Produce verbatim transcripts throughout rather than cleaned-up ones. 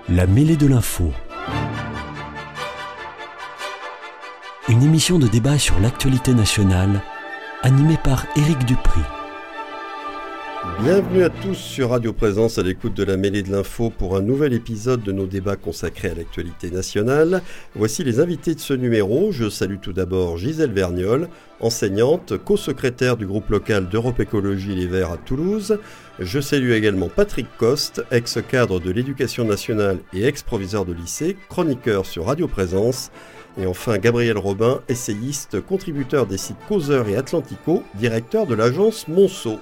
La mêlée de l'info. Une émission de débat sur l'actualité nationale, animée par Éric Dupri. Bienvenue à tous sur Radio Présence à l'écoute de la mêlée de l'info pour un nouvel épisode de nos débats consacrés à l'actualité nationale. Voici les invités de ce numéro. Je salue tout d'abord Gisèle Vergnol, enseignante, co-secrétaire du groupe local d'Europe Écologie Les Verts à Toulouse. Je salue également Patrick Coste, ex-cadre de l'éducation nationale et ex-proviseur de lycée, chroniqueur sur Radio Présence. Et enfin Gabriel Robin, essayiste, contributeur des sites Causeur et Atlantico, directeur de l'agence Monceau.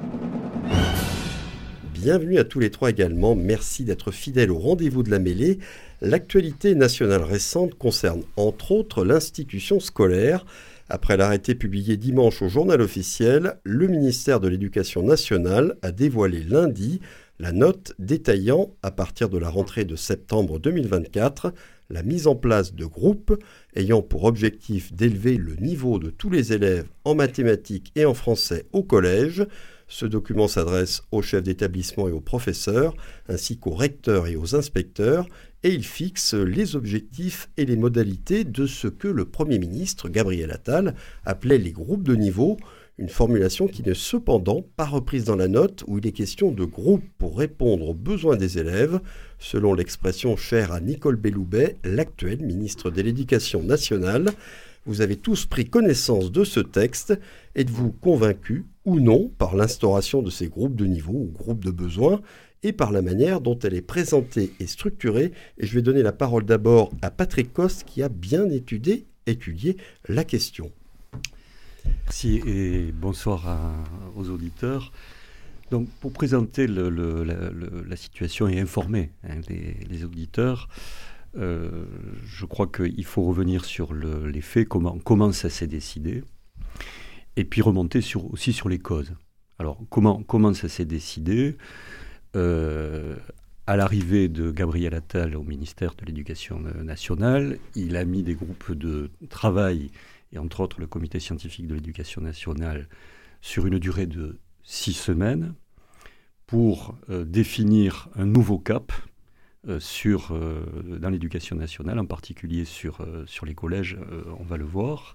Bienvenue à tous les trois également, merci d'être fidèles au rendez-vous de la mêlée. L'actualité nationale récente concerne entre autres l'institution scolaire. Après l'arrêté publié dimanche au Journal officiel, le ministère de l'Éducation nationale a dévoilé lundi la note détaillant, à partir de la rentrée de septembre deux mille vingt-quatre, la mise en place de groupes ayant pour objectif d'élever le niveau de tous les élèves en mathématiques et en français au collège. Ce document s'adresse aux chefs d'établissement et aux professeurs, ainsi qu'aux recteurs et aux inspecteurs, et il fixe les objectifs et les modalités de ce que le Premier ministre, Gabriel Attal, appelait les groupes de niveau, une formulation qui n'est cependant pas reprise dans la note où il est question de groupes pour répondre aux besoins des élèves, selon l'expression chère à Nicole Belloubet, l'actuelle ministre de l'Éducation nationale. Vous avez tous pris connaissance de ce texte. Êtes-vous convaincus ou non par l'instauration de ces groupes de niveau ou groupes de besoins et par la manière dont elle est présentée et structurée? Et je vais donner la parole d'abord à Patrick Coste qui a bien étudié, étudié la question. Merci et bonsoir à, aux auditeurs. Donc, pour présenter le, le, la, le, la situation et informer hein, les, les auditeurs, euh, je crois qu'il faut revenir sur le, les faits, comment, comment ça s'est décidé, et puis remonter sur, aussi sur les causes. Alors, comment, comment ça s'est décidé euh, à l'arrivée de Gabriel Attal au ministère de l'Éducation nationale, il a mis des groupes de travail, et entre autres le comité scientifique de l'Éducation nationale, sur une durée de six semaines, pour euh, définir un nouveau cap euh, sur, euh, dans l'éducation nationale, en particulier sur, euh, sur les collèges, euh, on va le voir.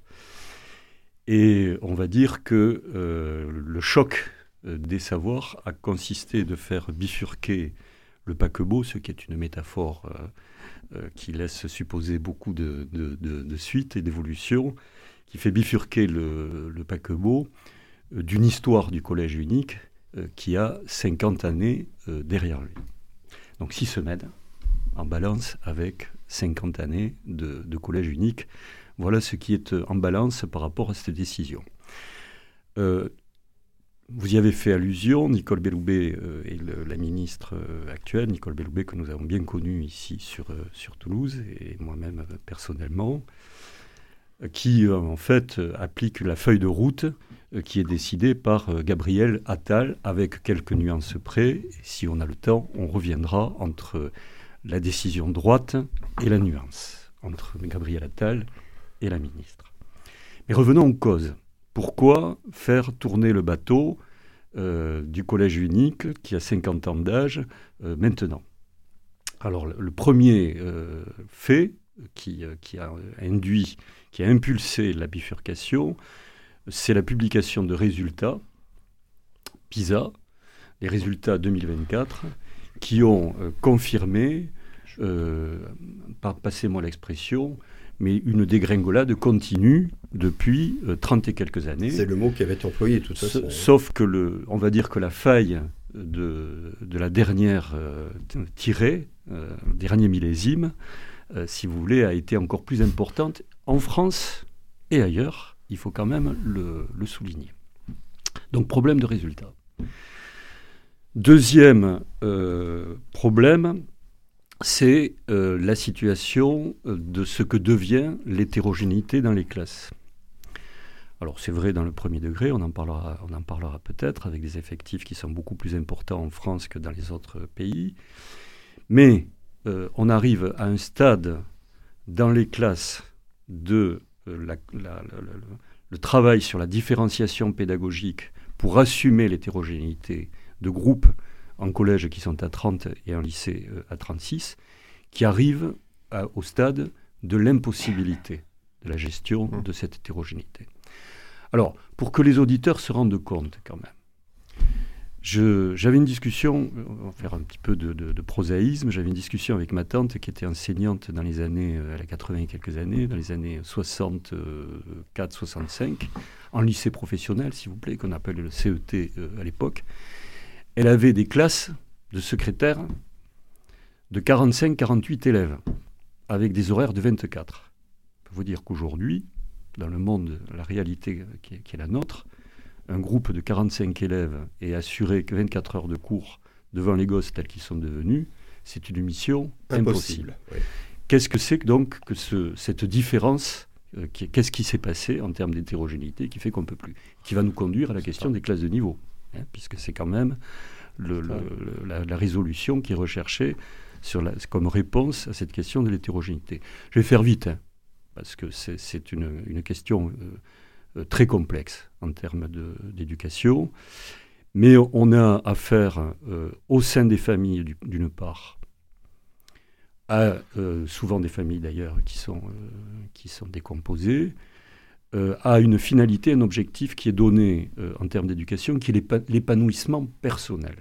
Et on va dire que euh, le choc euh, des savoirs a consisté de faire bifurquer le paquebot, ce qui est une métaphore euh, euh, qui laisse supposer beaucoup de, de, de, de suites et d'évolutions, qui fait bifurquer le, le paquebot euh, d'une histoire du collège unique euh, qui a cinquante années euh, derrière lui. Donc six semaines en balance avec cinquante années de, de collège unique. Voilà ce qui est en balance par rapport à cette décision. Euh, vous y avez fait allusion, Nicole Belloubet euh, est le, la ministre euh, actuelle, Nicole Belloubet que nous avons bien connue ici sur, euh, sur Toulouse, et moi-même euh, personnellement, euh, qui euh, en fait euh, applique la feuille de route euh, qui est décidée par euh, Gabriel Attal, avec quelques nuances près. Et si on a le temps, on reviendra entre la décision droite et la nuance, entre Gabriel Attal et la ministre. Mais revenons aux causes. Pourquoi faire tourner le bateau euh, du collège unique qui a cinquante ans d'âge euh, maintenant? Alors le, le premier euh, fait qui, euh, qui a induit, qui a impulsé la bifurcation, c'est la publication de résultats PISA, les résultats deux mille vingt-quatre, qui ont euh, confirmé, euh, passez-moi l'expression, mais une dégringolade continue depuis euh, trente et quelques années. C'est le mot qui avait été employé, de toute façon. S- sauf que, le, on va dire que la faille de, de la dernière euh, tirée, euh, dernier millésime, euh, si vous voulez, a été encore plus importante en France et ailleurs. Il faut quand même le, le souligner. Donc, problème de résultat. Deuxième euh, problème, c'est euh, la situation de ce que devient l'hétérogénéité dans les classes. Alors c'est vrai dans le premier degré, on en parlera, on en parlera peut-être, avec des effectifs qui sont beaucoup plus importants en France que dans les autres pays, mais euh, on arrive à un stade dans les classes de euh, la, la, la, la, le travail sur la différenciation pédagogique pour assumer l'hétérogénéité de groupes en collège qui sont à trente et en lycée euh, à trente-six, qui arrive à, au stade de l'impossibilité de la gestion de cette hétérogénéité. Alors, pour que les auditeurs se rendent compte quand même, je, j'avais une discussion, on va faire un petit peu de, de, de prosaïsme, j'avais une discussion avec ma tante qui était enseignante dans les années, elle a quatre-vingts et quelques années, dans les années soixante-quatre soixante-cinq, en lycée professionnel, s'il vous plaît, qu'on appelle le C E T euh, à l'époque. Elle avait des classes de secrétaires de quarante-cinq à quarante-huit élèves, avec des horaires de vingt-quatre. Je peux vous dire qu'aujourd'hui, dans le monde, la réalité qui est, qui est la nôtre, un groupe de quarante-cinq élèves et assurer que vingt-quatre heures de cours devant les gosses tels qu'ils sont devenus, c'est une mission impossible. impossible. Oui. Qu'est-ce que c'est que donc que ce, cette différence euh, qui, qu'est-ce qui s'est passé en termes d'hétérogénéité qui fait qu'on ne peut plus, qui va nous conduire à la question des classes de niveau, hein, puisque c'est quand même le, le, le, la, la résolution qui est recherchée sur la, comme réponse à cette question de l'hétérogénéité. Je vais faire vite, hein, parce que c'est, c'est une, une question euh, très complexe en termes de, d'éducation, mais on a affaire euh, au sein des familles du, d'une part, à euh, souvent des familles d'ailleurs qui sont, euh, qui sont décomposées, euh, à une finalité, un objectif qui est donné euh, en termes d'éducation, qui est l'épa- l'épanouissement personnel.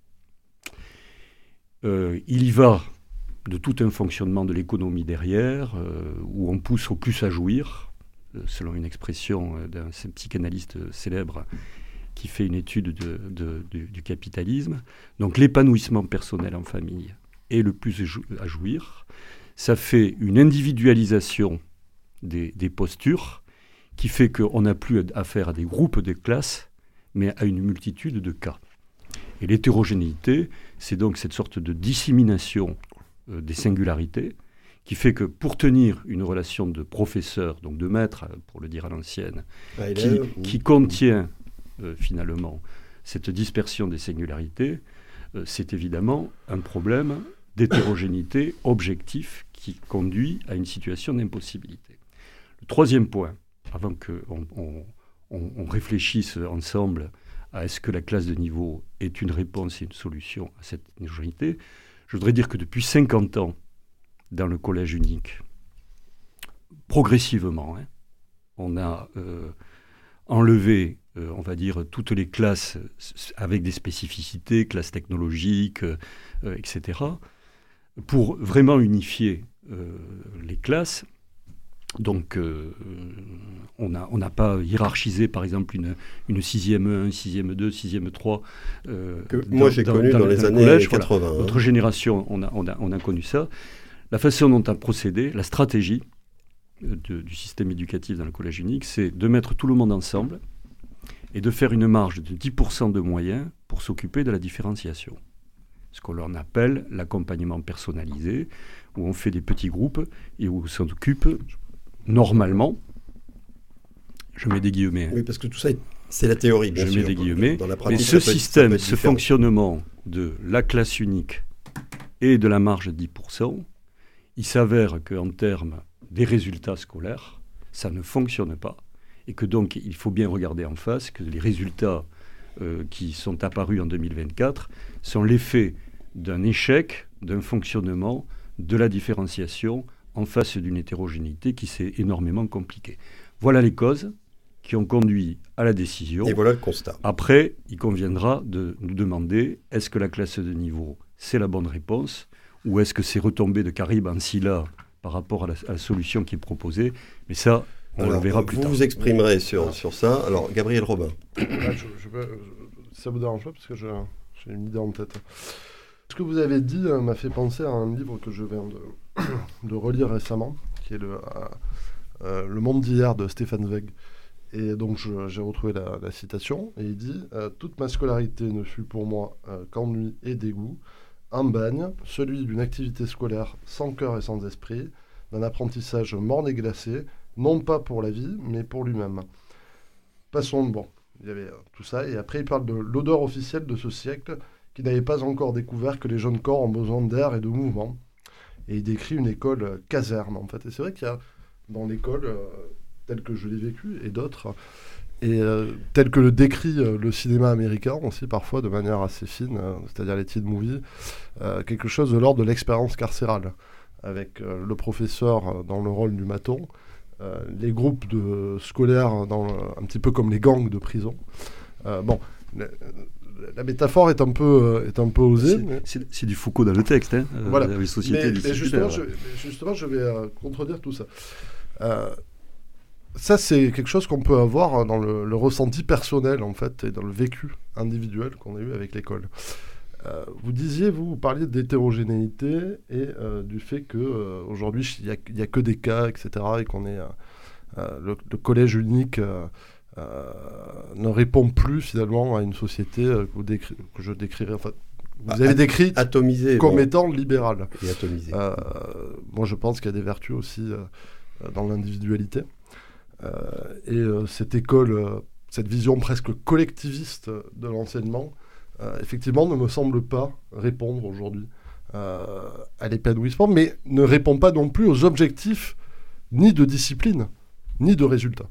Euh, il y va de tout un fonctionnement de l'économie derrière, euh, où on pousse au plus à jouir, selon une expression d'un psychanalyste célèbre qui fait une étude de, de, de, du capitalisme. Donc l'épanouissement personnel en famille est le plus à jouir. Ça fait une individualisation des, des postures qui fait qu'on n'a plus affaire à des groupes de classes, mais à une multitude de cas. Et l'hétérogénéité, c'est donc cette sorte de dissémination euh, des singularités, qui fait que pour tenir une relation de professeur, donc de maître, pour le dire à l'ancienne, ah, qui, ou... qui contient euh, finalement cette dispersion des singularités, euh, c'est évidemment un problème d'hétérogénéité objectif qui conduit à une situation d'impossibilité. Le troisième point, avant qu'on on, on, on réfléchisse ensemble à est-ce que la classe de niveau est une réponse et une solution à cette hétérogénéité, je voudrais dire que depuis cinquante ans, dans le collège unique, progressivement, hein, on a euh, enlevé, euh, on va dire, toutes les classes avec des spécificités, classes technologiques, euh, euh, et cetera, pour vraiment unifier euh, les classes. Donc, euh, on n'a on n'a pas hiérarchisé, par exemple, une, une sixième un, sixième deux, sixième trois. Euh, que dans, moi, j'ai dans, connu dans, dans les années collège, quatre-vingts. Voilà. Notre hein. génération, on a, on, a, on a connu ça. La façon dont on a procédé, la stratégie de, du système éducatif dans le collège unique, c'est de mettre tout le monde ensemble et de faire une marge de dix pour cent de moyens pour s'occuper de la différenciation. Ce qu'on leur appelle l'accompagnement personnalisé, où on fait des petits groupes et où on s'occupe normalement, je mets des guillemets. Oui, parce que tout ça, c'est la théorie, bien je sûr. mets des guillemets. Dans la pratique, mais ce ça peut, système, ça ce fonctionnement de la classe unique et de la marge de dix pour cent, il s'avère qu'en termes des résultats scolaires, ça ne fonctionne pas. Et que donc, il faut bien regarder en face que les résultats euh, qui sont apparus en deux mille vingt-quatre sont l'effet d'un échec, d'un fonctionnement, de la différenciation en face d'une hétérogénéité qui s'est énormément compliquée. Voilà les causes qui ont conduit à la décision. Et voilà le constat. Après, il conviendra de nous demander, est-ce que la classe de niveau, c'est la bonne réponse ? Ou est-ce que c'est retombé de Caribe en Scylla par rapport à la, à la solution qui est proposée ? Mais ça, on Alors, le verra plus vous tard. Vous vous exprimerez sur, ah. sur ça. Alors, Gabriel Robin. Ah, je, je, je, ça ne vous dérange pas parce que je, j'ai une idée en tête. Ce que vous avez dit euh, m'a fait penser à un livre que je viens de, de relire récemment, qui est le, euh, euh, Le Monde d'hier de Stefan Zweig. Et donc, je, j'ai retrouvé la, la citation, et il dit euh, « Toute ma scolarité ne fut pour moi euh, qu'ennui et dégoût. Un bagne, celui d'une activité scolaire sans cœur et sans esprit, d'un apprentissage morne et glacé, non pas pour la vie, mais pour lui-même. » Passons, bon, il y avait euh, tout ça, et après il parle de l'odeur officielle de ce siècle, qui n'avait pas encore découvert que les jeunes corps ont besoin d'air et de mouvement. Et il décrit une école euh, caserne, en fait. Et c'est vrai qu'il y a, dans l'école, euh, telle que je l'ai vécue, et d'autres, et euh, tel que le décrit euh, le cinéma américain aussi parfois de manière assez fine, euh, c'est-à-dire les teen movies, euh, quelque chose de l'ordre de l'expérience carcérale, avec euh, le professeur euh, dans le rôle du maton, euh, les groupes de scolaires dans le, un petit peu comme les gangs de prison. Euh, bon, la, la métaphore est un peu, euh, est un peu osée. C'est, mais... c'est, c'est du Foucault dans le texte, hein, euh, voilà. les sociétés mais, mais justement, je, mais justement, je vais euh, contredire tout ça. Euh, Ça, c'est quelque chose qu'on peut avoir dans le, le ressenti personnel, en fait, et dans le vécu individuel qu'on a eu avec l'école. Euh, vous disiez, vous, vous parliez d'hétérogénéité et euh, du fait qu'aujourd'hui, euh, il n'y a, a que des cas, et cetera, et qu'on est... Euh, le, le collège unique euh, euh, ne répond plus, finalement, à une société euh, que, vous décri- que je décrirais... Enfin, vous avez At- décrit atomisé, comme bon. étant libérale. Et atomisé. Euh, moi, je pense qu'il y a des vertus aussi euh, dans l'individualité. Euh, et euh, cette école, euh, cette vision presque collectiviste de l'enseignement, euh, effectivement, ne me semble pas répondre aujourd'hui euh, à l'épanouissement, mais ne répond pas non plus aux objectifs ni de discipline, ni de résultats.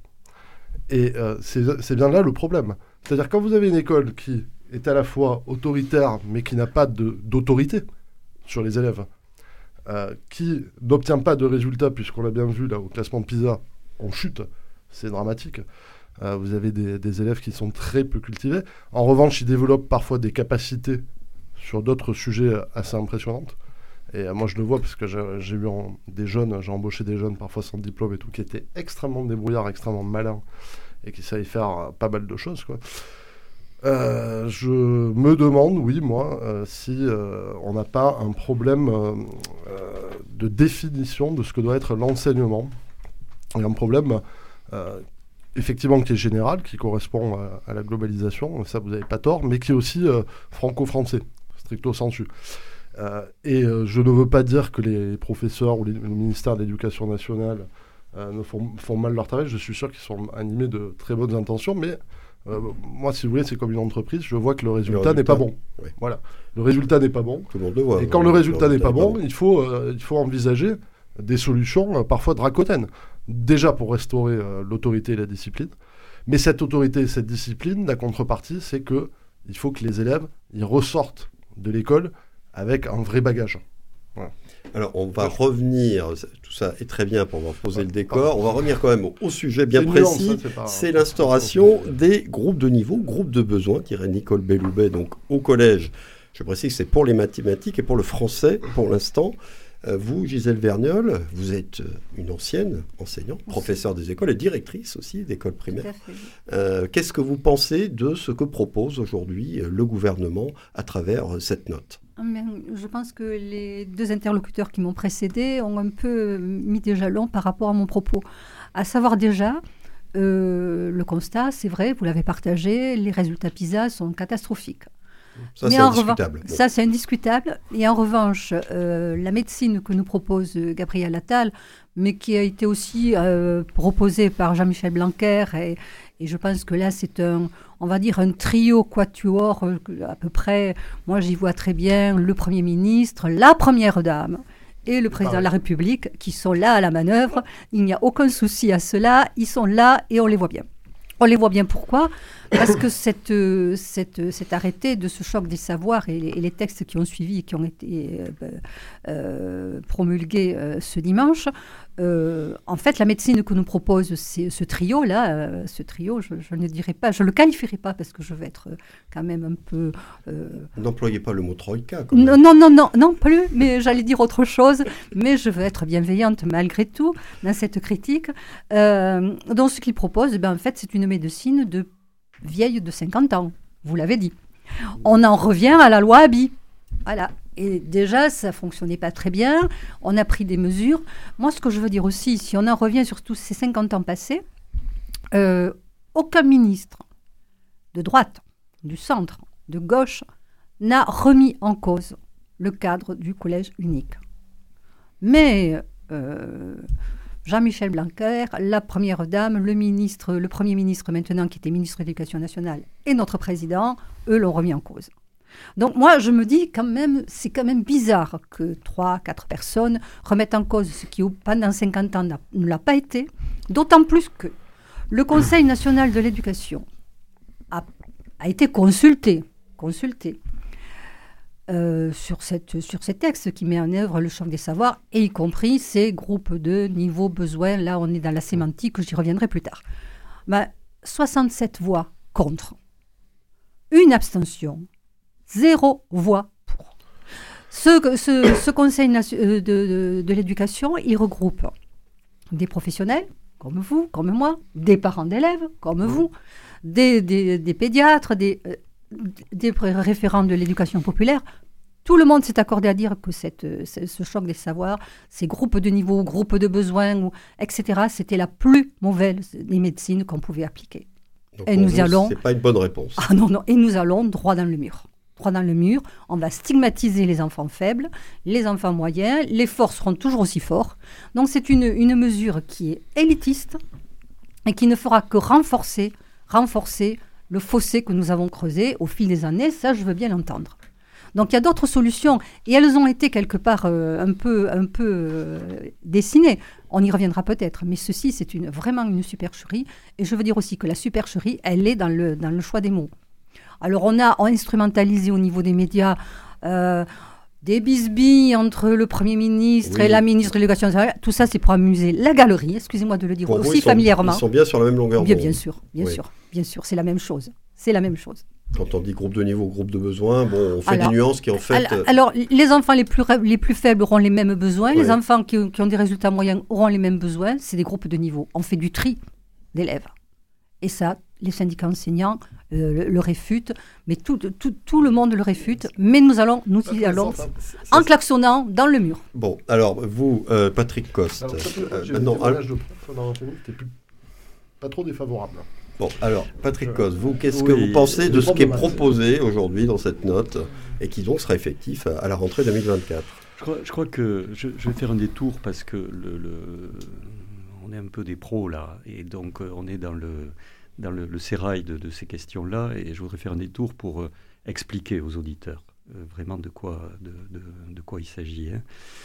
Et euh, c'est, c'est bien là le problème. C'est-à-dire quand vous avez une école qui est à la fois autoritaire, mais qui n'a pas de, d'autorité sur les élèves, euh, qui n'obtient pas de résultats, puisqu'on l'a bien vu là au classement de PISA, on chute. C'est dramatique. Euh, vous avez des, des élèves qui sont très peu cultivés. En revanche, ils développent parfois des capacités sur d'autres sujets assez impressionnantes. Et euh, moi, je le vois parce que j'ai, j'ai eu en, des jeunes, j'ai embauché des jeunes, parfois sans diplôme et tout, qui étaient extrêmement débrouillards, extrêmement malins et qui savaient faire euh, pas mal de choses, quoi. Euh, je me demande, oui, moi, euh, si euh, on n'a pas un problème euh, euh, de définition de ce que doit être l'enseignement. Et un problème... Euh, effectivement qui est général, qui correspond à, à la globalisation, ça vous n'avez pas tort, mais qui est aussi euh, franco-français, stricto sensu. Euh, et euh, je ne veux pas dire que les professeurs ou les, le ministère de l'Éducation nationale euh, ne font, font mal leur travail, je suis sûr qu'ils sont animés de très bonnes intentions, mais euh, moi, si vous voulez, c'est comme une entreprise, je vois que le résultat, le résultat n'est pas bon. Oui. Voilà. Le résultat n'est pas bon. Tout le monde le voit. Et quand le résultat n'est pas bon, il faut, euh, il faut envisager des solutions euh, parfois draconiennes. Déjà pour restaurer euh, l'autorité et la discipline. Mais cette autorité et cette discipline, la contrepartie, c'est qu'il faut que les élèves ils ressortent de l'école avec un vrai bagage. Voilà. Alors, on va revenir, tout ça est très bien pour avoir posé le décor, on va revenir quand même au, au sujet bien précis, nuance, hein, c'est, pas, c'est l'instauration des groupes de niveau, groupes de besoins, dirait Nicole Belloubet, donc au collège. Je précise que c'est pour les mathématiques et pour le français, pour l'instant. Euh, vous, Gisèle Vergnol, vous êtes une ancienne enseignante, professeure des écoles et directrice aussi d'écoles primaires. Euh, qu'est-ce que vous pensez de ce que propose aujourd'hui le gouvernement à travers cette note ? Je pense que les deux interlocuteurs qui m'ont précédé ont un peu mis des jalons par rapport à mon propos. À savoir déjà, euh, le constat, c'est vrai, vous l'avez partagé, les résultats PISA sont catastrophiques. Ça, Mais c'est indiscutable. Revan- bon. Ça, c'est indiscutable. Et en revanche, euh, la médecine que nous propose Gabriel Attal, mais qui a été aussi euh, proposée par Jean-Michel Blanquer, et, et je pense que là, c'est un, on va dire, un trio quatuor, euh, à peu près. Moi, j'y vois très bien le Premier ministre, la Première Dame et le Président de la République, qui sont là à la manœuvre. Il n'y a aucun souci à cela. Ils sont là et on les voit bien. On les voit bien pourquoi ? Parce que cette, cette, cet arrêté de ce choc des savoirs et les, et les textes qui ont suivi et qui ont été euh, euh, promulgués euh, ce dimanche, euh, en fait, la médecine que nous propose c'est, ce trio-là, euh, ce trio, je, je ne dirais pas, je ne le qualifierai pas parce que je vais être quand même un peu... Euh... N'employez pas le mot troïka. Non, non, non, non, non plus, mais j'allais dire autre chose, mais je veux être bienveillante malgré tout dans cette critique. Euh, donc, ce qu'il propose, ben, en fait, c'est une médecine de vieille de cinquante ans, vous l'avez dit. On en revient à la loi Abi. Voilà. Et déjà, ça ne fonctionnait pas très bien. On a pris des mesures. Moi, ce que je veux dire aussi, si on en revient sur tous ces cinquante ans passés, euh, aucun ministre de droite, du centre, de gauche, n'a remis en cause le cadre du collège unique. Mais... Euh, Jean-Michel Blanquer, la Première Dame, le ministre, le Premier ministre maintenant qui était ministre de l'Éducation nationale et notre président, eux l'ont remis en cause. Donc moi je me dis quand même, c'est quand même bizarre que trois, quatre personnes remettent en cause ce qui pendant cinquante ans n'a, ne l'a pas été, d'autant plus que Le Conseil national de l'éducation a, a été consulté, consulté euh, sur, cette, sur ces textes qui met en œuvre le choc des savoirs, et y compris ces groupes de niveau besoin. Là, on est dans la sémantique, j'y reviendrai plus tard. Ben, soixante-sept voix contre, une abstention, zéro voix pour. Ce, ce, ce Conseil de, de, de l'éducation, il regroupe des professionnels, comme vous, comme moi, des parents d'élèves, comme vous, des, des, des pédiatres, des, euh, des référents de l'éducation populaire. Tout le monde s'est accordé à dire que cette, ce, ce choc des savoirs, ces groupes de niveau, groupes de besoins, ou, et cetera, c'était la plus mauvaise des médecines qu'on pouvait appliquer. Donc et nous vous, allons... c'est pas une bonne réponse. Ah non, non, et nous allons droit dans le mur. Droit dans le mur, on va stigmatiser les enfants faibles, les enfants moyens, les forts seront toujours aussi forts. Donc c'est une, une mesure qui est élitiste et qui ne fera que renforcer, renforcer le fossé que nous avons creusé au fil des années, ça je veux bien l'entendre. Donc il y a d'autres solutions et elles ont été quelque part euh, un peu, un peu euh, dessinées. On y reviendra peut-être, mais ceci c'est une, vraiment une supercherie. Et je veux dire aussi que la supercherie, elle est dans le, dans le choix des mots. Alors, on a instrumentalisé au niveau des médias euh, des bisbilles entre le Premier ministre oui. et la ministre de l'Éducation nationale. Tout ça, c'est pour amuser la galerie, excusez-moi de le dire pour aussi vous, familièrement. Ils sont bien sur la même longueur bien, d'onde. Bien sûr, bien oui. sûr, bien sûr, c'est la même chose. C'est la même chose. Quand on dit groupe de niveau, groupe de besoin, bon, on fait alors, des nuances qui en fait... Alors, alors les enfants les plus, les plus faibles auront les mêmes besoins, oui. les enfants qui, qui ont des résultats moyens auront les mêmes besoins, c'est des groupes de niveau. On fait du tri d'élèves. Et ça, les syndicats enseignants euh, le, le réfutent, mais tout, tout, tout le monde le réfute, mais nous allons, nous y allons, ça, ça, ça, en klaxonnant dans le mur. Bon, alors vous, euh, Patrick Coste... Alors, euh, j'ai euh, vu non, que l'âge de prof dans l'enseignement n'était plus pas trop défavorable. Bon, alors, Patrick Je... Coste, vous, qu'est-ce oui, que vous pensez de ce qui est de proposé aujourd'hui dans cette note, et qui donc sera effectif à, à la rentrée deux mille vingt-quatre? je crois, je crois que je, je vais faire un détour, parce que le, le, on est un peu des pros, là, et donc on est dans le... dans le, le sérail de, de ces questions-là, et je voudrais faire un détour pour euh, expliquer aux auditeurs euh, vraiment de quoi, de, de, de quoi il s'agit. Hein.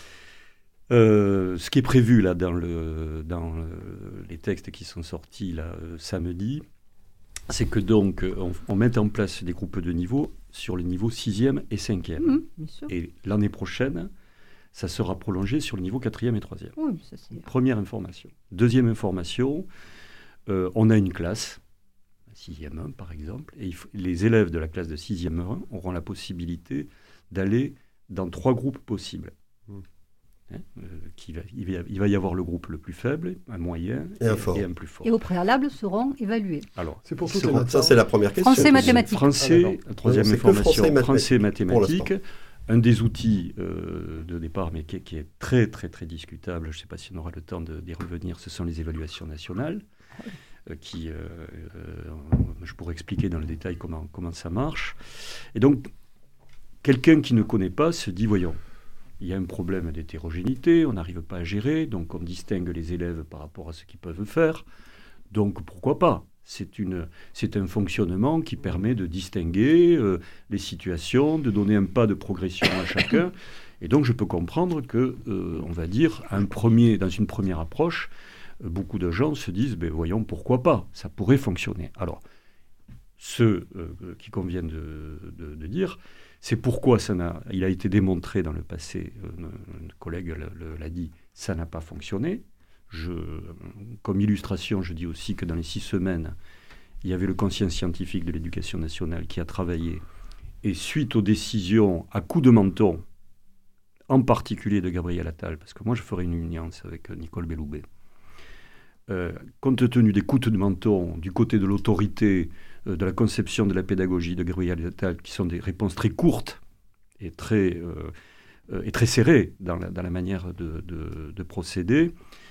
Euh, ce qui est prévu là dans, le, dans le, les textes qui sont sortis là, euh, samedi, c'est que donc on, on mette en place des groupes de niveau sur le niveau sixième et cinquième. Mmh, et l'année prochaine, ça sera prolongé sur le niveau quatrième et troisième. Oui, ça, c'est... Première information. Deuxième information, euh, on a une classe, sixième un par exemple, et il faut, les élèves de la classe de sixième un auront la possibilité d'aller dans trois groupes possibles. Mmh. Hein, euh, qui va, il, va, il va y avoir le groupe le plus faible, un moyen et, et, un, et un plus fort. Et au préalable seront évalués. Alors, c'est pour seront, ça, c'est la première question. Français, mathématiques. Français, ah, troisième information, français, français, mathématiques. Un des outils euh, de départ, mais qui, qui est très, très, très discutable, je ne sais pas si on aura le temps de, d'y revenir, ce sont les évaluations nationales. Euh, qui, euh, euh, je pourrais expliquer dans le détail comment, comment ça marche. Et donc, quelqu'un qui ne connaît pas se dit, voyons, il y a un problème d'hétérogénéité, on n'arrive pas à gérer, donc on distingue les élèves par rapport à ce qu'ils peuvent faire, donc pourquoi pas ? C'est, une, c'est un fonctionnement qui permet de distinguer euh, les situations, de donner un pas de progression à chacun, et donc je peux comprendre que, euh, on va dire, un premier, dans une première approche, beaucoup de gens se disent, ben voyons, pourquoi pas, ça pourrait fonctionner. Alors, ce euh, qui convient de, de, de dire, c'est pourquoi ça n'a, il a été démontré dans le passé, euh, un collègue le, le, l'a dit, ça n'a pas fonctionné. Je, comme illustration, je dis aussi que dans les six semaines, il y avait le Conseil scientifique de l'éducation nationale qui a travaillé, et suite aux décisions à coups de menton, en particulier de Gabriel Attal, parce que moi je ferai une nuance avec Nicole Belloubet, Euh, compte tenu des coups de menton du côté de l'autorité, euh, de la conception de la pédagogie de Gabriel Attal, qui sont des réponses très courtes et très, euh, euh, et très serrées dans la, dans la manière de, de, de procéder,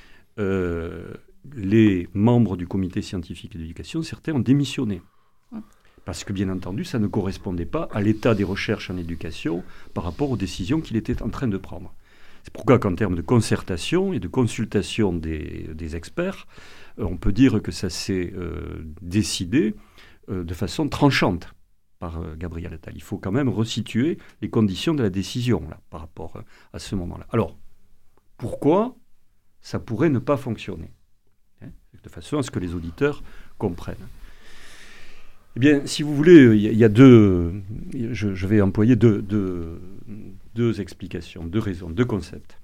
euh, les membres du comité scientifique d'éducation, certains ont démissionné. Parce que, bien entendu, ça ne correspondait pas à l'état des recherches en éducation par rapport aux décisions qu'il était en train de prendre. C'est pourquoi qu'en termes de concertation et de consultation des, des experts, euh, on peut dire que ça s'est euh, décidé euh, de façon tranchante par euh, Gabriel Attal. Il faut quand même resituer les conditions de la décision là, par rapport euh, à ce moment-là. Alors, pourquoi ça pourrait ne pas fonctionner ? hein, de façon à ce que les auditeurs comprennent. Eh bien, si vous voulez, il y, y a deux, je, je vais employer deux, deux, deux explications, deux raisons, deux concepts.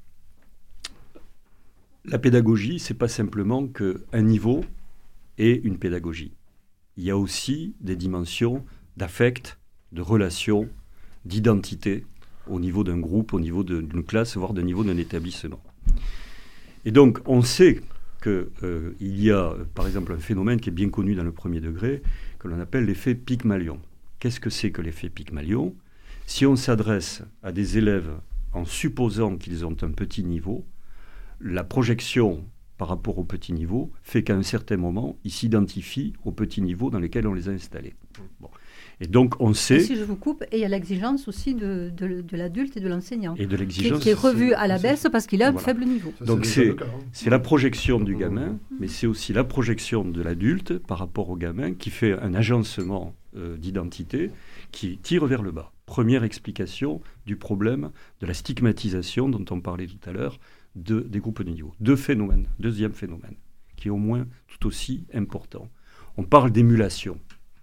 La pédagogie, ce n'est pas simplement qu'un niveau et une pédagogie. Il y a aussi des dimensions d'affect, de relation, d'identité au niveau d'un groupe, au niveau de, d'une classe, voire au niveau d'un établissement. Et donc, on sait qu'il euh, y a, par exemple, un phénomène qui est bien connu dans le premier degré, que l'on appelle l'effet Pygmalion. Qu'est-ce que c'est que l'effet Pygmalion ? Si on s'adresse à des élèves en supposant qu'ils ont un petit niveau, la projection par rapport au petit niveau fait qu'à un certain moment, ils s'identifient au petit niveau dans lequel on les a installés. Bon. Et donc, on sait... Et si je vous coupe, et il y a l'exigence aussi de, de, de l'adulte et de l'enseignant. Et de l'exigence... Qui, qui est revue à la baisse parce qu'il a un voilà. faible niveau. Ça, donc, c'est, c'est, c'est la projection du gamin, mmh. mais c'est aussi la projection de l'adulte par rapport au gamin qui fait un agencement euh, d'identité qui tire vers le bas. Première explication du problème de la stigmatisation dont on parlait tout à l'heure de, des groupes de niveau. Deux phénomènes. Deuxième phénomène, qui est au moins tout aussi important. On parle d'émulation.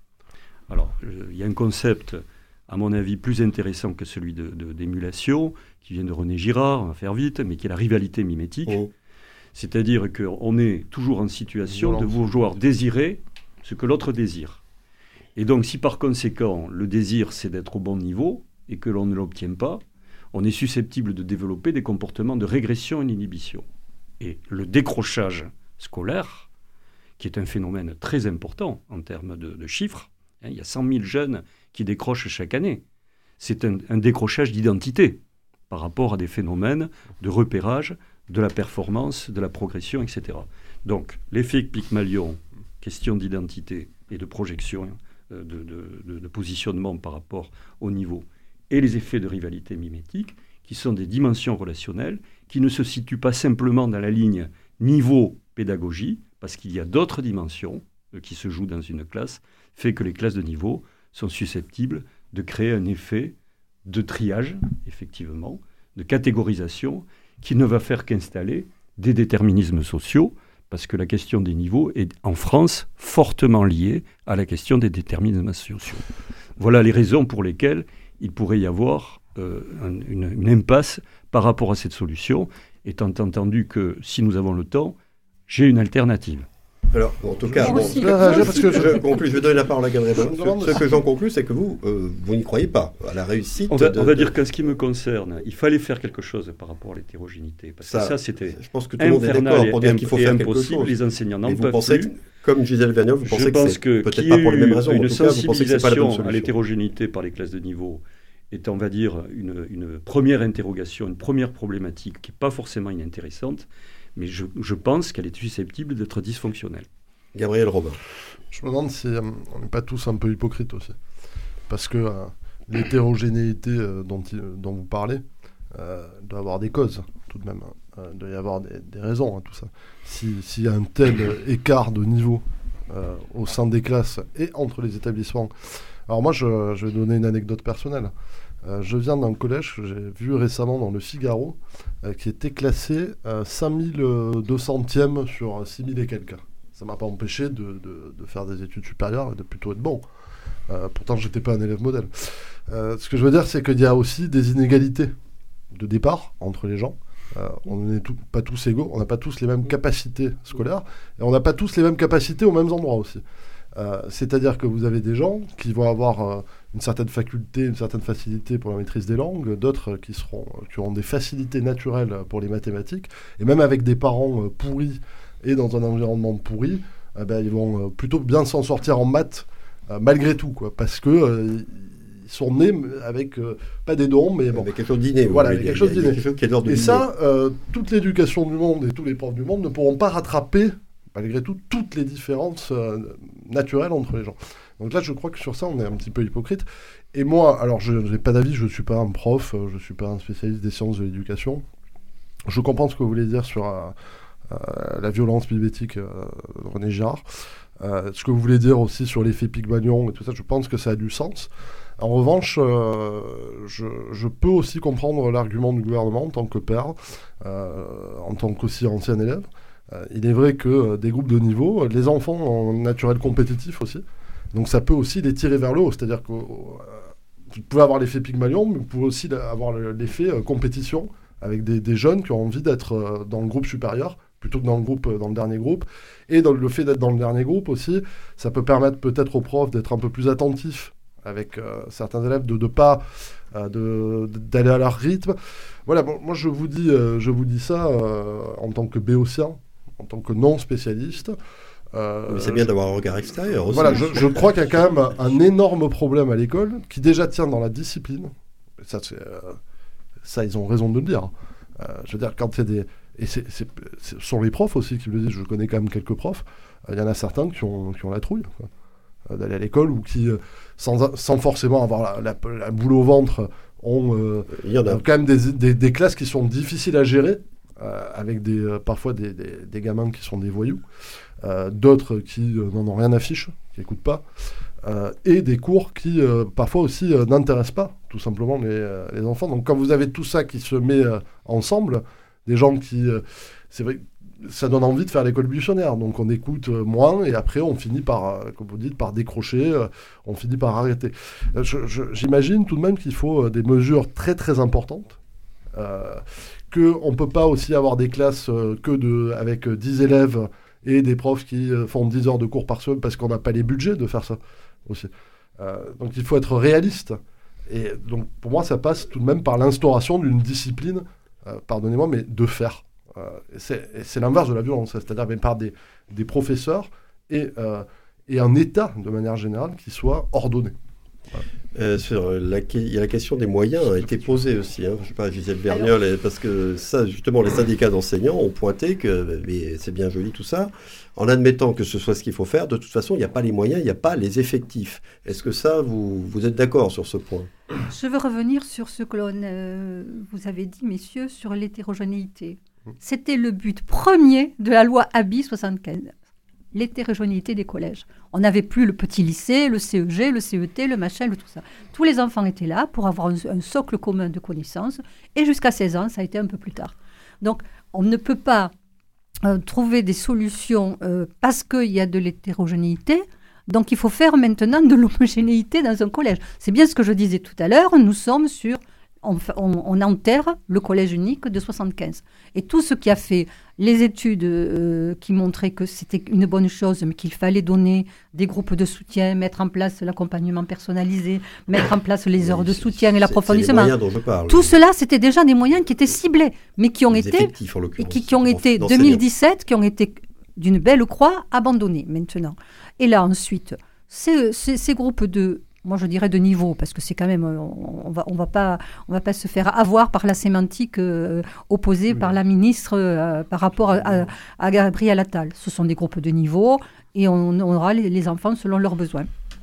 Alors, il y a un concept, à mon avis, plus intéressant que celui de, de, d'émulation, qui vient de René Girard, on va faire vite, mais qui est la rivalité mimétique. Oh. C'est-à-dire qu'on est toujours en situation Violence. de vouloir désirer ce que l'autre désire. Et donc, si par conséquent, le désir, c'est d'être au bon niveau, et que l'on ne l'obtient pas, on est susceptible de développer des comportements de régression et d'inhibition. Et le décrochage scolaire, qui est un phénomène très important en termes de, de chiffres, il y a cent mille jeunes qui décrochent chaque année. C'est un, un décrochage d'identité par rapport à des phénomènes de repérage, de la performance, de la progression, et cetera. Donc, l'effet Pygmalion, question d'identité et de projection, de, de, de, de positionnement par rapport au niveau, et les effets de rivalité mimétique, qui sont des dimensions relationnelles, qui ne se situent pas simplement dans la ligne niveau-pédagogie, parce qu'il y a d'autres dimensions qui se jouent dans une classe, fait que les classes de niveau sont susceptibles de créer un effet de triage, effectivement, de catégorisation, qui ne va faire qu'installer des déterminismes sociaux, parce que la question des niveaux est, en France, fortement liée à la question des déterminismes sociaux. Voilà les raisons pour lesquelles il pourrait y avoir euh, un, une, une impasse par rapport à cette solution, étant entendu que, si nous avons le temps, j'ai une alternative. Alors, en tout cas, bon, aussi, euh, je, parce que je, conclue, je vais donner la parole à Gabriel. Ce, ce que j'en conclus, c'est que vous, euh, vous n'y croyez pas à la réussite. On va, de, on va de... dire qu'en ce qui me concerne, il fallait faire quelque chose par rapport à l'hétérogénéité. Parce ça, que ça, c'était je pense que tout le monde est d'accord pour dire qu'il faut faire quelque chose. Les enseignants n'en peuvent pensez plus. Que, comme Gisèle Vergniaud, vous pensez je que pense c'est que peut-être pas pour les mêmes raisons. Une en tout cas, vous pensez que c'est pas la bonne sensibilisation à l'hétérogénéité par les classes de niveau est, on va dire, une, une première interrogation, une première problématique qui n'est pas forcément inintéressante, mais je, je pense qu'elle est susceptible d'être dysfonctionnelle. Gabriel Robin. Je me demande si euh, on n'est pas tous un peu hypocrites aussi. Parce que euh, l'hétérogénéité euh, dont, dont vous parlez euh, doit avoir des causes, tout de même. Hein. Euh, il doit y avoir des, des raisons à tout ça. Si, s'il y a un tel écart de niveau euh, au sein des classes et entre les établissements... Alors moi, je, je vais donner une anecdote personnelle. Euh, je viens d'un collège que j'ai vu récemment dans le Figaro, euh, qui était classé euh, cinq mille deux centième sur six mille et quelques. Ça ne m'a pas empêché de, de, de faire des études supérieures et de plutôt être bon. Euh, pourtant, je n'étais pas un élève modèle. Euh, ce que je veux dire, c'est qu'il y a aussi des inégalités de départ entre les gens. Euh, on n'est tout, pas tous égaux, on n'a pas tous les mêmes capacités scolaires, et on n'a pas tous les mêmes capacités aux mêmes endroits aussi. Euh, c'est-à-dire que vous avez des gens qui vont avoir euh, une certaine faculté, une certaine facilité pour la maîtrise des langues, d'autres qui, seront, qui auront des facilités naturelles pour les mathématiques, et même avec des parents euh, pourris, et dans un environnement pourri, eh ben, ils vont euh, plutôt bien s'en sortir en maths, euh, malgré tout, quoi, parce que euh, ils sont nés avec, euh, pas des dons, mais bon. Avec quelque chose d'inné. Voilà, oui, avec quelque chose d'inné. Quelque chose qui est d'ordre et d'inné. ça, euh, toute l'éducation du monde et tous les profs du monde ne pourront pas rattraper, malgré tout, toutes les différences euh, naturelles entre les gens. Donc là, je crois que sur ça, on est un petit peu hypocrite. Et moi, alors, je n'ai pas d'avis, je ne suis pas un prof, je ne suis pas un spécialiste des sciences de l'éducation. Je comprends ce que vous voulez dire sur... Euh, Euh, la violence mimétique euh, de René Girard. Euh, ce que vous voulez dire aussi sur l'effet Pygmalion et tout ça, je pense que ça a du sens. En revanche, euh, je, je peux aussi comprendre l'argument du gouvernement en tant que père, euh, en tant qu'aussi ancien élève, Euh, il est vrai que euh, des groupes de niveau, euh, les enfants ont un naturel compétitif aussi, donc ça peut aussi les tirer vers le haut, c'est-à-dire que euh, vous pouvez avoir l'effet Pygmalion, mais vous pouvez aussi avoir l'effet euh, compétition, avec des, des jeunes qui ont envie d'être euh, dans le groupe supérieur, plutôt que dans le, groupe, euh, dans le dernier groupe. Et dans le fait d'être dans le dernier groupe aussi, ça peut permettre peut-être aux profs d'être un peu plus attentifs avec euh, certains élèves, de ne pas euh, de, d'aller à leur rythme. Voilà, bon, moi je vous dis, euh, je vous dis ça euh, en tant que béotien, en tant que non-spécialiste. Euh, Mais c'est bien je... d'avoir un regard extérieur aussi. Voilà, je, je crois qu'il y a quand même un énorme problème à l'école qui déjà tient dans la discipline. Ça, c'est, euh, ça ils ont raison de le dire. Euh, je veux dire, quand il y a des... Et c'est, c'est, ce sont les profs aussi qui le disent, je connais quand même quelques profs, il euh, y en a certains qui ont, qui ont la trouille quoi, euh, d'aller à l'école ou qui, euh, sans, sans forcément avoir la, la, la boule au ventre, ont euh, il y en a. Euh, quand même des, des, des classes qui sont difficiles à gérer, euh, avec des, euh, parfois des, des, des gamins qui sont des voyous, euh, d'autres qui euh, n'en ont rien à fiche, qui n'écoutent pas, euh, et des cours qui euh, parfois aussi euh, n'intéressent pas tout simplement les, euh, les enfants. Donc quand vous avez tout ça qui se met euh, ensemble, des gens qui... Euh, c'est vrai, ça donne envie de faire l'école buissonnière. Donc on écoute euh, moins et après on finit par, euh, comme vous dites, par décrocher, euh, on finit par arrêter. Euh, je, je, j'imagine tout de même qu'il faut euh, des mesures très très importantes. Euh, qu'on ne peut pas aussi avoir des classes euh, que de, avec euh, dix élèves et des profs qui euh, font dix heures de cours par semaine parce qu'on n'a pas les budgets de faire ça aussi. Euh, donc il faut être réaliste. Et donc pour moi ça passe tout de même par l'instauration d'une discipline, Euh, pardonnez-moi, mais de faire. Euh, c'est, c'est l'inverse de la violence, c'est-à-dire même par des, des professeurs et, euh, et un État, de manière générale, qui soit ordonné. Voilà. Euh, sur la, il y a la question des moyens a été posée aussi. Hein. Je ne sais pas, Gisèle Vergnol, Alors... parce que ça, justement, les syndicats d'enseignants ont pointé que mais c'est bien joli tout ça, en admettant que ce soit ce qu'il faut faire, de toute façon, il n'y a pas les moyens, il n'y a pas les effectifs. Est-ce que ça, vous, vous êtes d'accord sur ce point ? Je veux revenir sur ce que l'on, euh, vous avez dit, messieurs, sur l'hétérogénéité. C'était le but premier de la loi Abi soixante-quinze. L'hétérogénéité des collèges. On n'avait plus le petit lycée, le C E G, le C E T, le machin, le tout ça. Tous les enfants étaient là pour avoir un, un socle commun de connaissances. Et jusqu'à seize ans, ça a été un peu plus tard. Donc, on ne peut pas euh, trouver des solutions euh, parce qu'il y a de l'hétérogénéité. Donc, il faut faire maintenant de l'homogénéité dans un collège. C'est bien ce que je disais tout à l'heure. Nous sommes sur... On, on, on enterre le collège unique de soixante-quinze. Et tout ce qui a fait les études euh, qui montraient que c'était une bonne chose, mais qu'il fallait donner des groupes de soutien, mettre en place l'accompagnement personnalisé, mettre en place les heures de soutien et l'approfondissement. C'est les moyens dont je parle. Tout cela, c'était déjà des moyens qui étaient ciblés, mais qui ont les été, et qui, qui ont été deux mille dix-sept, qui ont été d'une belle croix abandonnés maintenant. Et là, ensuite, ces, ces, ces groupes de... Moi, je dirais de niveau, parce que c'est quand même, on va, on va pas, on va pas se faire avoir par la sémantique euh, opposée oui. par la ministre euh, par rapport à, à, à Gabriel Attal. Ce sont des groupes de niveau et on, on aura les, les enfants selon leurs besoins.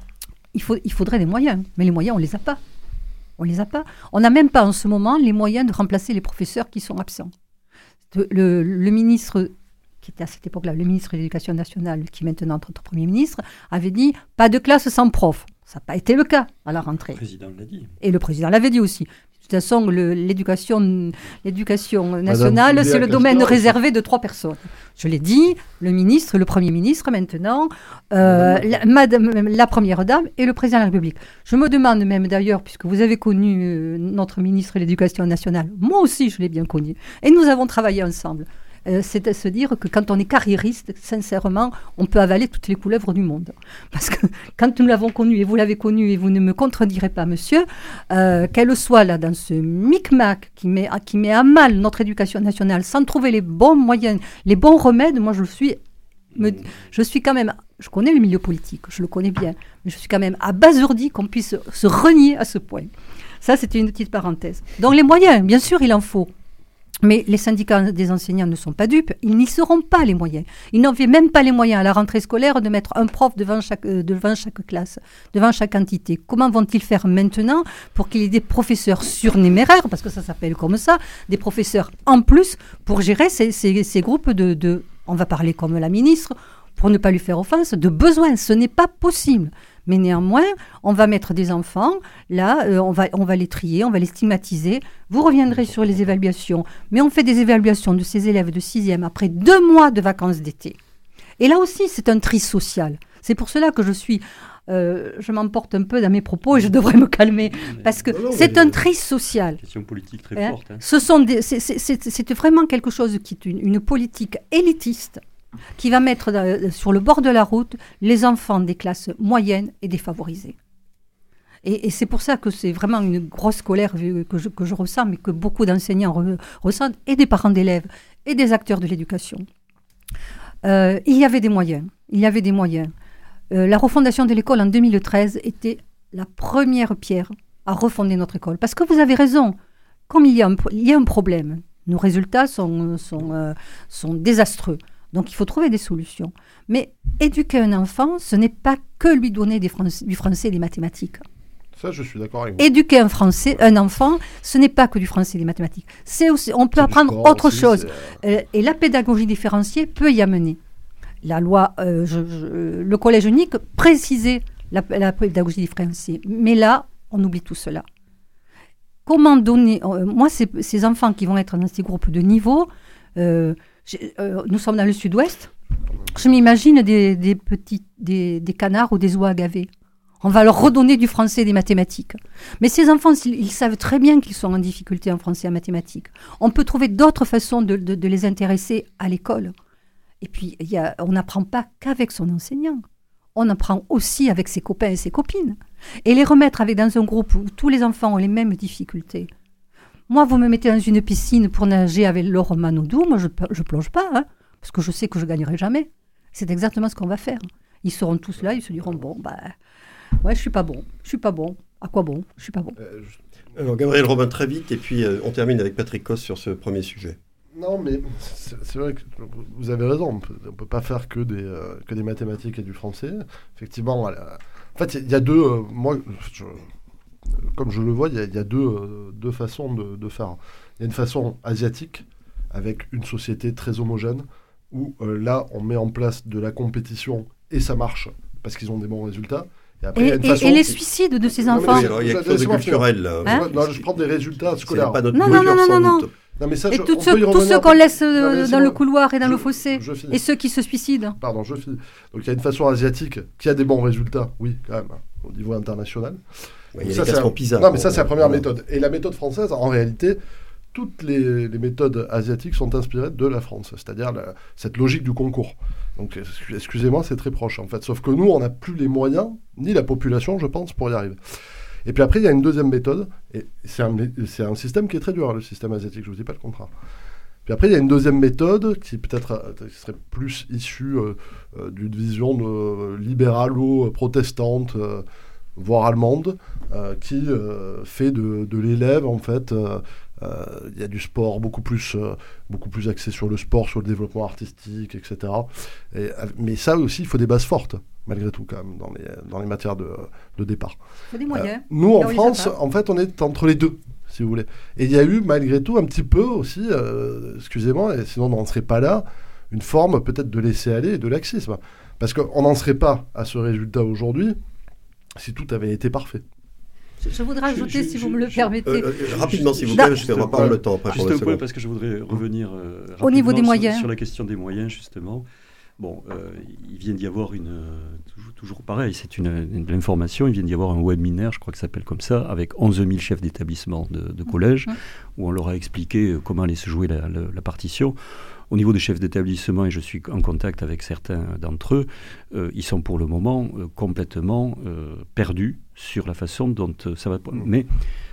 Il faut, il faudrait des moyens, mais les moyens, on les a pas. On les a pas. On n'a même pas en ce moment les moyens de remplacer les professeurs qui sont absents. Le, le, le ministre qui était à cette époque-là, le ministre de l'Éducation nationale, qui est maintenant notre Premier ministre, avait dit « pas de classe sans prof ». Ça n'a pas été le cas à la rentrée. Le président l'a dit. Et le président l'avait dit aussi. De toute façon, le, l'éducation, l'éducation nationale, c'est le domaine réservé de trois personnes. Je l'ai dit, le ministre, le Premier ministre maintenant, euh, la, madame, la Première Dame et le Président de la République. Je me demande même d'ailleurs, puisque vous avez connu euh, notre ministre de l'Éducation nationale, moi aussi je l'ai bien connu, et nous avons travaillé ensemble. Euh, c'est à se dire que quand on est carriériste, sincèrement, on peut avaler toutes les couleuvres du monde. Parce que quand nous l'avons connu, et vous l'avez connu, et vous ne me contredirez pas, monsieur, euh, qu'elle soit là dans ce micmac qui met, qui met à mal notre éducation nationale sans trouver les bons moyens, les bons remèdes, moi je suis, me, je suis quand même, je connais le milieu politique, je le connais bien, mais je suis quand même abasourdi qu'on puisse se renier à ce point. Ça, c'était une petite parenthèse. Donc les moyens, bien sûr, il en faut. Mais les syndicats des enseignants ne sont pas dupes, ils n'y seront pas les moyens. Ils n'avaient même pas les moyens à la rentrée scolaire de mettre un prof devant chaque, euh, devant chaque classe, devant chaque entité. Comment vont-ils faire maintenant pour qu'il y ait des professeurs surnuméraires, parce que ça s'appelle comme ça, des professeurs en plus pour gérer ces, ces, ces groupes de, de, on va parler comme la ministre, pour ne pas lui faire offense, de besoins. Ce n'est pas possible. Mais néanmoins, on va mettre des enfants, là, euh, on, va, on va les trier, on va les stigmatiser. Vous reviendrez sur les évaluations. Mais on fait des évaluations de ces élèves de sixième après deux mois de vacances d'été. Et là aussi, c'est un tri social. C'est pour cela que je suis... Euh, je m'emporte un peu dans mes propos et je devrais me calmer. Parce que non, non, c'est un tri social. Question politique très hein forte. Hein. Ce sont des, c'est, c'est, c'est, c'est vraiment quelque chose qui est une, une politique élitiste qui va mettre euh, sur le bord de la route les enfants des classes moyennes et défavorisées. Et, et c'est pour ça que c'est vraiment une grosse colère que je, que je ressens, mais que beaucoup d'enseignants re, ressentent, et des parents d'élèves, et des acteurs de l'éducation. Euh, il y avait des moyens. Il y avait des moyens. Euh, la refondation de l'école en deux mille treize était la première pierre à refonder notre école. Parce que vous avez raison, comme il y a un, il y a un problème, nos résultats sont, sont, euh, sont désastreux. Donc il faut trouver des solutions. Mais éduquer un enfant, ce n'est pas que lui donner des français, du français et des mathématiques. Ça, je suis d'accord avec vous. Éduquer un, français, un enfant, ce n'est pas que du français et des mathématiques. C'est aussi, on peut c'est apprendre autre aussi, chose. Euh, et la pédagogie différenciée peut y amener. La loi, euh, je, je, le collège unique précisait la, la pédagogie différenciée. Mais là, on oublie tout cela. Comment donner... Euh, moi, ces, ces enfants qui vont être dans ces groupes de niveau, euh, euh, nous sommes dans le sud-ouest, je m'imagine des, des, petits, des, des canards ou des oies agavées. On va leur redonner du français et des mathématiques. Mais ces enfants, ils, ils savent très bien qu'ils sont en difficulté en français et en mathématiques. On peut trouver d'autres façons de, de, de les intéresser à l'école. Et puis, y a, on n'apprend pas qu'avec son enseignant. On apprend aussi avec ses copains et ses copines. Et les remettre avec, dans un groupe où tous les enfants ont les mêmes difficultés. Moi, vous me mettez dans une piscine pour nager avec Laure Manodou, moi, je ne plonge pas, hein, parce que je sais que je ne gagnerai jamais. C'est exactement ce qu'on va faire. Ils seront tous là, ils se diront, bon, bah, ouais, je ne suis pas bon, je ne suis pas bon. À quoi bon? Je ne suis pas bon. Euh, je... Alors, Gabriel Robin, très vite, et puis euh, on termine avec Patrick Coste sur ce premier sujet. Non, mais c'est, c'est vrai que vous avez raison. On ne peut pas faire que des, euh, que des mathématiques et du français. Effectivement, voilà. En fait, il y, y a deux... Euh, moi, je, comme je le vois, il y, y a deux, euh, deux façons de, de faire. Il y a une façon asiatique, avec une société très homogène, où euh, là, on met en place de la compétition et ça marche, parce qu'ils ont des bons résultats. Et, après, et, y a une façon... et les suicides de ces enfants. Oui, alors, il y a quelque chose de culturel, là. Hein non, je prends des résultats scolaires. C'est pas notre non, non, non, non, non. Non, mais ça, et je, tous ceux, tous ceux qu'on laisse euh, dans le couloir et dans je, le fossé, et ceux qui se suicident. Pardon, je finis. Donc il y a une façon asiatique qui a des bons résultats, oui, quand même, au niveau international. Ouais, il y a ça, les c'est un... PISA. Non, mais ça, c'est la première ouais. méthode. Et la méthode française, en réalité, toutes les, les méthodes asiatiques sont inspirées de la France, c'est-à-dire la, cette logique du concours. Donc, excusez-moi, c'est très proche, en fait. Sauf que nous, on n'a plus les moyens, ni la population, je pense, pour y arriver. Et puis après, il y a une deuxième méthode, et c'est un, c'est un système qui est très dur, le système asiatique, je ne vous dis pas le contraire. Puis après, il y a une deuxième méthode qui peut-être qui serait plus issue euh, euh, d'une vision de, libéralo-protestante, euh, voire allemande, euh, qui euh, fait de, de l'élève, en fait, euh, euh, il y a du sport beaucoup plus, euh, beaucoup plus axé sur le sport, sur le développement artistique, et cetera. Et, mais ça aussi, il faut des bases fortes, malgré tout, quand même, dans les, dans les matières de, de départ. Il faut des moyens. Euh, nous, en France, en fait, on est entre les deux, si vous voulez. Et il y a eu, malgré tout, un petit peu aussi, euh, excusez-moi, et sinon on n'en serait pas là, une forme peut-être de laisser-aller et de laxisme. Parce qu'on n'en serait pas à ce résultat aujourd'hui si tout avait été parfait. Je voudrais ajouter, je, je, si vous je, me le je, permettez. Euh, euh, rapidement, s'il vous plaît, parce qu'on va pas le temps après. Juste un point, parce que je voudrais revenir euh, au niveau des moyens. Sur, sur la question des moyens, justement. Bon, euh, il vient d'y avoir une... Toujours, toujours pareil, c'est une, une, une information, il vient d'y avoir un webinaire, je crois que ça s'appelle comme ça, avec onze mille chefs d'établissement de, de collège, mmh. où on leur a expliqué comment allait se jouer la, la, la partition. Au niveau des chefs d'établissement, et je suis en contact avec certains d'entre eux, euh, ils sont pour le moment euh, complètement euh, perdus sur la façon dont euh, ça va... Mmh. Mais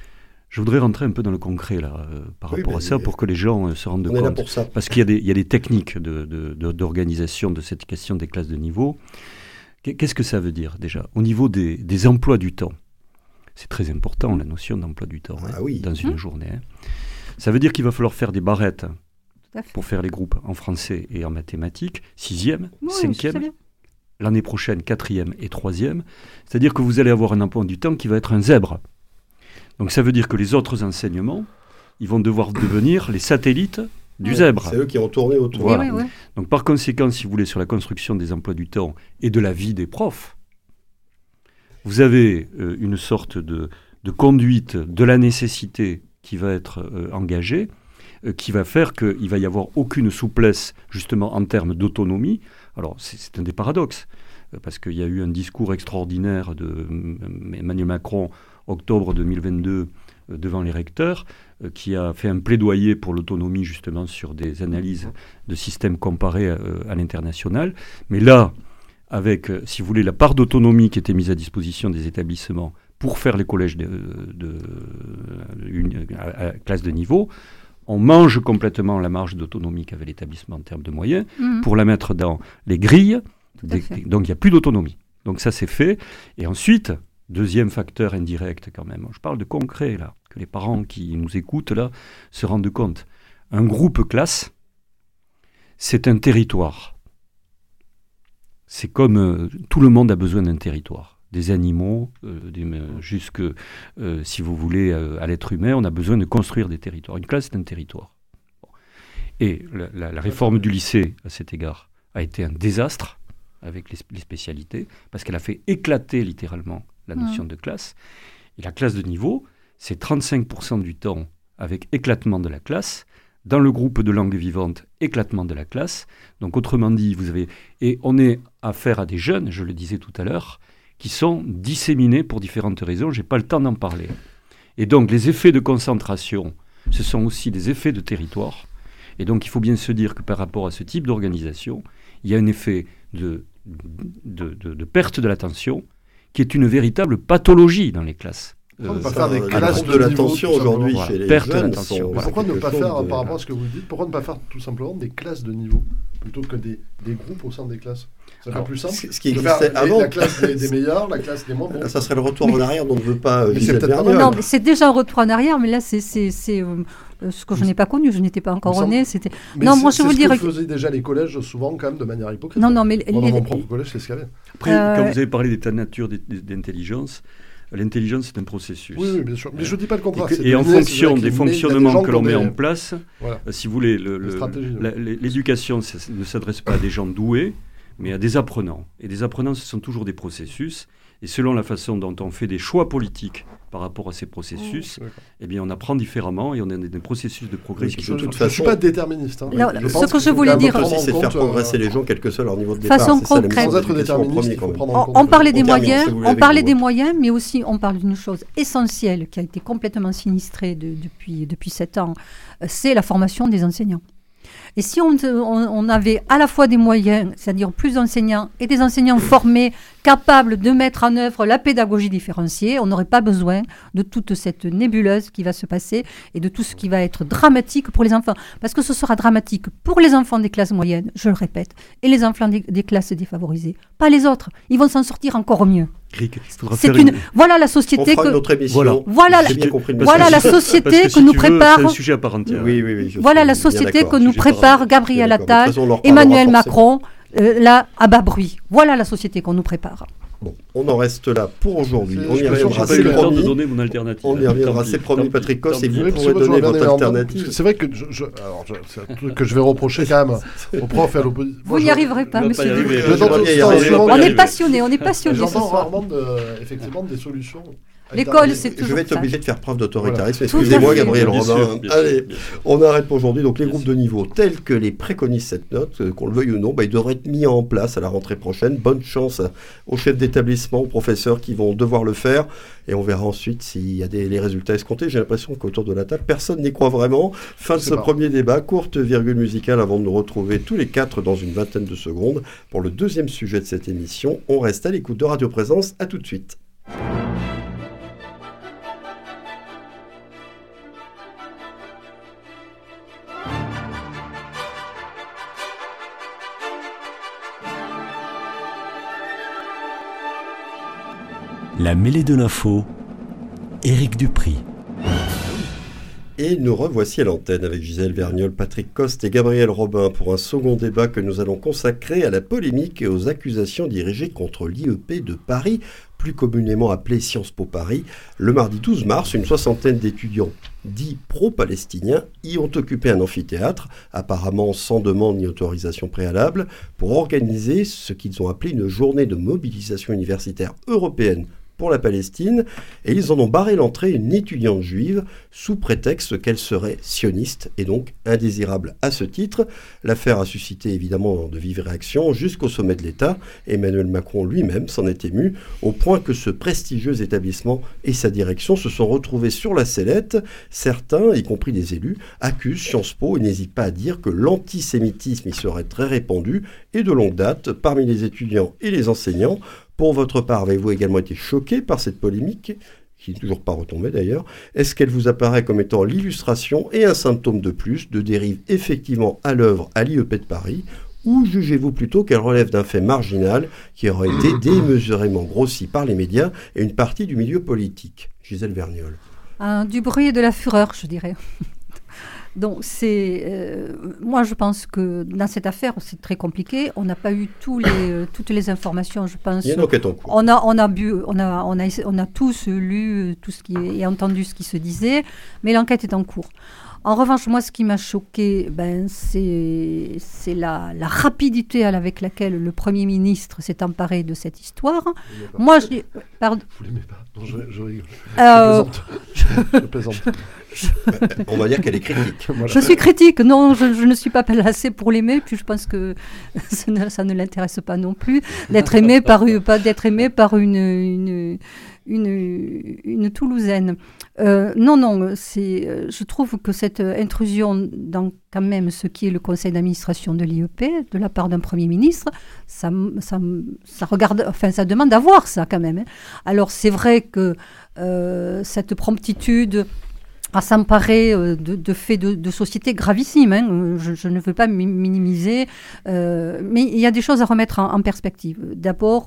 je voudrais rentrer un peu dans le concret là, euh, par oui, rapport à ça, pour que les gens euh, se rendent on compte. Est là pour ça. Parce qu'il y a des, il y a des techniques de, de, de, d'organisation de cette question des classes de niveau. Qu'est-ce que ça veut dire déjà? Au niveau des, des emplois du temps, c'est très important la notion d'emploi du temps ah, hein, oui. dans une mmh. journée. Hein. Ça veut dire qu'il va falloir faire des barrettes pour faire les groupes en français et en mathématiques, sixième, oui, cinquième, l'année prochaine, quatrième et troisième. C'est-à-dire que vous allez avoir un emploi du temps qui va être un zèbre. Donc ça veut dire que les autres enseignements, ils vont devoir devenir les satellites du oui, zèbre. C'est eux qui ont tourné autour. Voilà. Oui, oui, oui. Donc par conséquent, si vous voulez, sur la construction des emplois du temps et de la vie des profs, vous avez euh, une sorte de, de conduite de la nécessité qui va être euh, engagée, euh, qui va faire qu'il va y avoir aucune souplesse, justement, en termes d'autonomie. Alors, c'est, c'est un des paradoxes, euh, parce qu'il y a eu un discours extraordinaire de euh, Emmanuel Macron, octobre deux mille vingt-deux, euh, devant les recteurs, euh, qui a fait un plaidoyer pour l'autonomie, justement, sur des analyses de systèmes comparés euh, à l'international. Mais là, avec, euh, si vous voulez, la part d'autonomie qui était mise à disposition des établissements pour faire les collèges de, de, de une, à, à classe de niveau, on mange complètement la marge d'autonomie qu'avait l'établissement en termes de moyens mmh. pour la mettre dans les grilles. Des, donc il n'y a plus d'autonomie. Donc ça c'est fait. Et ensuite, deuxième facteur indirect quand même, je parle de concret là, que les parents qui nous écoutent là se rendent compte. Un groupe classe, c'est un territoire. C'est comme euh, tout le monde a besoin d'un territoire. Des animaux, euh, des, euh, jusque, euh, si vous voulez, euh, à l'être humain, on a besoin de construire des territoires. Une classe, c'est un territoire. Bon. Et la, la, la réforme du lycée, à cet égard, a été un désastre avec les, les spécialités, parce qu'elle a fait éclater littéralement la notion mmh. de classe. Et la classe de niveau, c'est trente-cinq pour cent du temps avec éclatement de la classe. Dans le groupe de langue vivante, éclatement de la classe. Donc, autrement dit, vous avez... Et on est affaire à des jeunes, je le disais tout à l'heure, qui sont disséminés pour différentes raisons. Je n'ai pas le temps d'en parler. Et donc, les effets de concentration, ce sont aussi des effets de territoire. Et donc, il faut bien se dire que par rapport à ce type d'organisation, il y a un effet de, de, de, de perte de l'attention qui est une véritable pathologie dans les classes. Pourquoi ne pas faire des classes de l'attention aujourd'hui chez les perte jeunes d'attention. sont... Pourquoi ne pas faire, par rapport à ce que vous dites, pourquoi ne pas faire tout simplement des classes de niveau plutôt que des, des groupes au sein des classes? Ça serait plus simple. Ce qui existait avant. La classe des, des meilleurs, la classe des moins bons. Ça serait le retour en arrière dont ne veut pas mais Gisèle c'est Vergnol. Non, mais c'est déjà un retour en arrière, mais là, c'est, c'est, c'est euh, ce que je n'ai pas connu. Je n'étais pas encore née. C'était... Mais non, c'est, moi, je c'est veux ce dire. que faisaient déjà les collèges souvent, quand même, de manière hypocrite. Non, non, mais. Moi, dans les... mon propre collège, c'est ce qu'il y avait. Après, euh... quand vous avez parlé d'état de nature d'intelligence, l'intelligence, c'est un processus. Oui, oui, bien sûr. Mais je ne dis pas le contraire. Et, que, et en fonction des fonctionnements que l'on met en place, voilà. euh, si vous voulez, le, le, la, l'éducation ne s'adresse pas à des gens doués, mais à des apprenants. Et des apprenants, ce sont toujours des processus. Et selon la façon dont on fait des choix politiques par rapport à ces processus, mmh, eh bien, on apprend différemment et on a des, des processus de progrès. Je ne suis pas déterministe. Hein. Alors, je ce que, que je voulais dire aussi, c'est de faire progresser euh... les gens, quel que soit leur niveau de départ. Façon concrète. Sans être déterministe, il faut prendre en compte. On parlait des moyens, on parlait des moyens, mais aussi on parle d'une chose essentielle qui a été complètement sinistrée de, depuis depuis sept ans, c'est la formation des enseignants. Et si on, on, on avait à la fois des moyens, c'est-à-dire plus d'enseignants et des enseignants formés, capables de mettre en œuvre la pédagogie différenciée, on n'aurait pas besoin de toute cette nébuleuse qui va se passer et de tout ce qui va être dramatique pour les enfants. Parce que ce sera dramatique pour les enfants des classes moyennes, je le répète, et les enfants des, des classes défavorisées. Pas les autres. Ils vont s'en sortir encore mieux. Rick, c'est une... une... Voilà la société on que... Notre émission. Voilà, voilà, J'ai bien compris le voilà la société que, si que nous prépare... C'est un sujet à part entière. Oui, oui, oui, voilà la société que nous prépare Gabriel Attal, Emmanuel Macron, euh, là, à bas bruit. Voilà la société qu'on nous prépare. Bon, on en reste là pour aujourd'hui. C'est, on y reviendra, c'est promis. De donner mon alternative. On y reviendra, c'est promis, Patrick Coste, et vous oui, pourrez donner votre alternative. C'est vrai que je, je, alors je, c'est un truc que je vais reprocher quand même aux profs et à l'opposition. Vous n'y arriverez pas, monsieur. On est passionné, on est passionné ce soir. J'entends rarement effectivement des solutions. L'école, c'est toujours Je vais être ça. obligé de faire preuve d'autoritarisme. Voilà. Excusez-moi, Gabriel Robin. Allez, on arrête pour aujourd'hui. Donc, les groupes de niveau tels que les préconise cette note, qu'on le veuille ou non, bah, ils devraient être mis en place à la rentrée prochaine. Bonne chance aux chefs d'établissement, aux professeurs qui vont devoir le faire. Et on verra ensuite s'il y a des, les résultats escomptés. J'ai l'impression qu'autour de la table, personne n'y croit vraiment. Fin de ce pas. premier débat. Courte virgule musicale avant de nous retrouver tous les quatre dans une vingtaine de secondes pour le deuxième sujet de cette émission. On reste à l'écoute de Radio Présence. À tout de suite. La mêlée de l'info, Éric Dupry. Et nous revoici à l'antenne avec Gisèle Vergnol, Patrick Coste et Gabriel Robin pour un second débat que nous allons consacrer à la polémique et aux accusations dirigées contre l'I E P de Paris, plus communément appelé Sciences Po Paris. Le mardi douze mars, une soixantaine d'étudiants dits pro-palestiniens y ont occupé un amphithéâtre, apparemment sans demande ni autorisation préalable, pour organiser ce qu'ils ont appelé une journée de mobilisation universitaire européenne pour la Palestine et ils en ont barré l'entrée une étudiante juive sous prétexte qu'elle serait sioniste et donc indésirable à ce titre. L'affaire a suscité évidemment de vives réactions jusqu'au sommet de l'État. Emmanuel Macron lui-même s'en est ému au point que ce prestigieux établissement et sa direction se sont retrouvés sur la sellette. Certains, y compris des élus, accusent Sciences Po et n'hésitent pas à dire que l'antisémitisme y serait très répandu et de longue date parmi les étudiants et les enseignants. Pour votre part, avez-vous également été choqué par cette polémique, qui n'est toujours pas retombée d'ailleurs? Est-ce qu'elle vous apparaît comme étant l'illustration et un symptôme de plus de dérive effectivement à l'œuvre à l'I E P de Paris? Ou jugez-vous plutôt qu'elle relève d'un fait marginal qui aurait été démesurément grossi par les médias et une partie du milieu politique? Gisèle Vergnol. Euh, du bruit et de la fureur, je dirais. Donc, c'est, euh, moi, je pense que dans cette affaire, c'est très compliqué. On n'a pas eu tous les, euh, toutes les informations, je pense. Il y a une enquête en cours. On a, on a, bu, on a, on a, on a tous lu tout ce qui est, et entendu ce qui se disait, mais l'enquête est en cours. En revanche, moi, ce qui m'a choqué, ben, c'est, c'est la, la rapidité avec laquelle le Premier ministre s'est emparé de cette histoire. Moi, je dis... Pardon. Vous l'aimez pas? Non, je, je rigole. Euh, je plaisante. Je plaisante. On va dire qu'elle est critique. Voilà. Je suis critique. Non, je, je ne suis pas placée pour l'aimer. Puis je pense que ça ne, ça ne l'intéresse pas non plus d'être aimé par, pas d'être aimé par une, une, une, une Toulousaine. Euh, non, non, c'est, euh, je trouve que cette intrusion dans quand même ce qui est le conseil d'administration de l'I E P, de la part d'un Premier ministre, ça, ça, ça, regarde, enfin, ça demande à voir ça quand même. Hein. Alors c'est vrai que euh, cette promptitude à s'emparer euh, de, de faits de, de société gravissimes, hein, je, je ne veux pas minimiser, euh, mais il y a des choses à remettre en, en perspective. D'abord,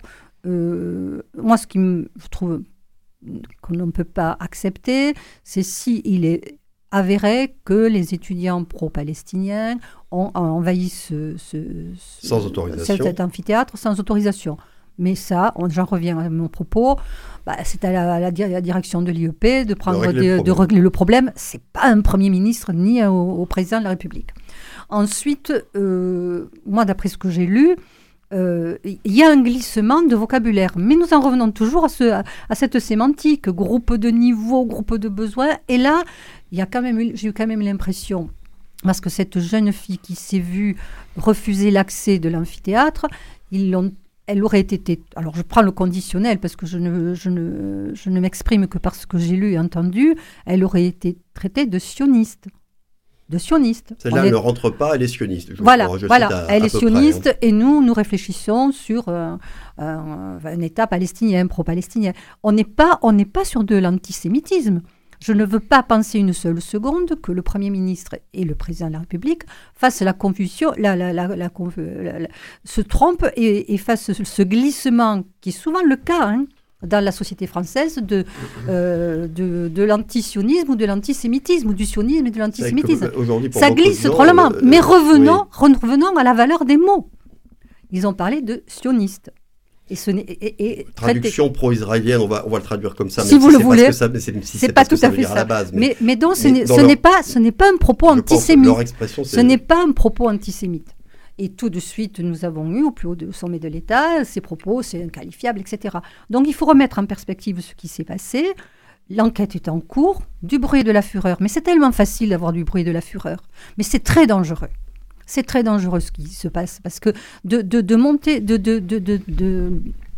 euh, moi ce qui me, je trouve qu'on ne peut pas accepter, c'est s'il est avéré que les étudiants pro-palestiniens ont envahi ce, ce, ce, sans autorisation. cet amphithéâtre sans autorisation. Mais ça, on, j'en reviens à mon propos, bah, c'est à la, à la, à la direction de l'I E P de, prendre de, régler, des, le de régler le problème. Ce n'est pas un Premier ministre ni au, au président de la République. Ensuite, euh, moi, d'après ce que j'ai lu, il euh, y a un glissement de vocabulaire. Mais nous en revenons toujours à, ce, à, à cette sémantique, groupe de niveau, groupe de besoin. Et là, il y a quand même, j'ai eu quand même l'impression, parce que cette jeune fille qui s'est vue refuser l'accès de l'amphithéâtre, ils l'ont elle aurait été, alors je prends le conditionnel parce que je ne, je ne, je ne m'exprime que parce que j'ai lu et entendu, elle aurait été traitée de sioniste. De sioniste. Celle-là, elle est... ne rentre pas, elle est sioniste. Je voilà, crois, je voilà. À, elle à est sioniste près, hein. Et nous, nous réfléchissons sur euh, euh, un État palestinien, pro-palestinien. On n'est pas, on n'est pas sur de l'antisémitisme. Je ne veux pas penser une seule seconde que le Premier ministre et le Président de la République fassent la confusion, la, la, la, la, la, la, se trompent et, et fassent ce, ce glissement qui est souvent le cas hein, dans la société française de, euh, de, de l'antisionisme ou de l'antisémitisme ou du sionisme et de l'antisémitisme. Ça glisse drôlement. Euh, Mais revenons, oui. revenons à la valeur des mots. Ils ont parlé de sionistes. Et ce n'est, et, et traduction pro-israélienne, on va, on va le traduire comme ça. Si vous le voulez, ça, c'est, si c'est pas tout à fait ça. ça. Base, mais, mais, mais donc, ce, n'est, ce, n'est pas, ce n'est pas un propos antisémite. Ce n'est pas un propos antisémite. Et tout de suite, nous avons eu, au plus haut sommet de l'État, ces propos, c'est inqualifiable, et cetera. Donc, il faut remettre en perspective ce qui s'est passé. L'enquête est en cours, du bruit et de la fureur. Mais c'est tellement facile d'avoir du bruit et de la fureur. Mais c'est très dangereux. C'est très dangereux ce qui se passe parce que de, de, de monter, de, de, de, de, de,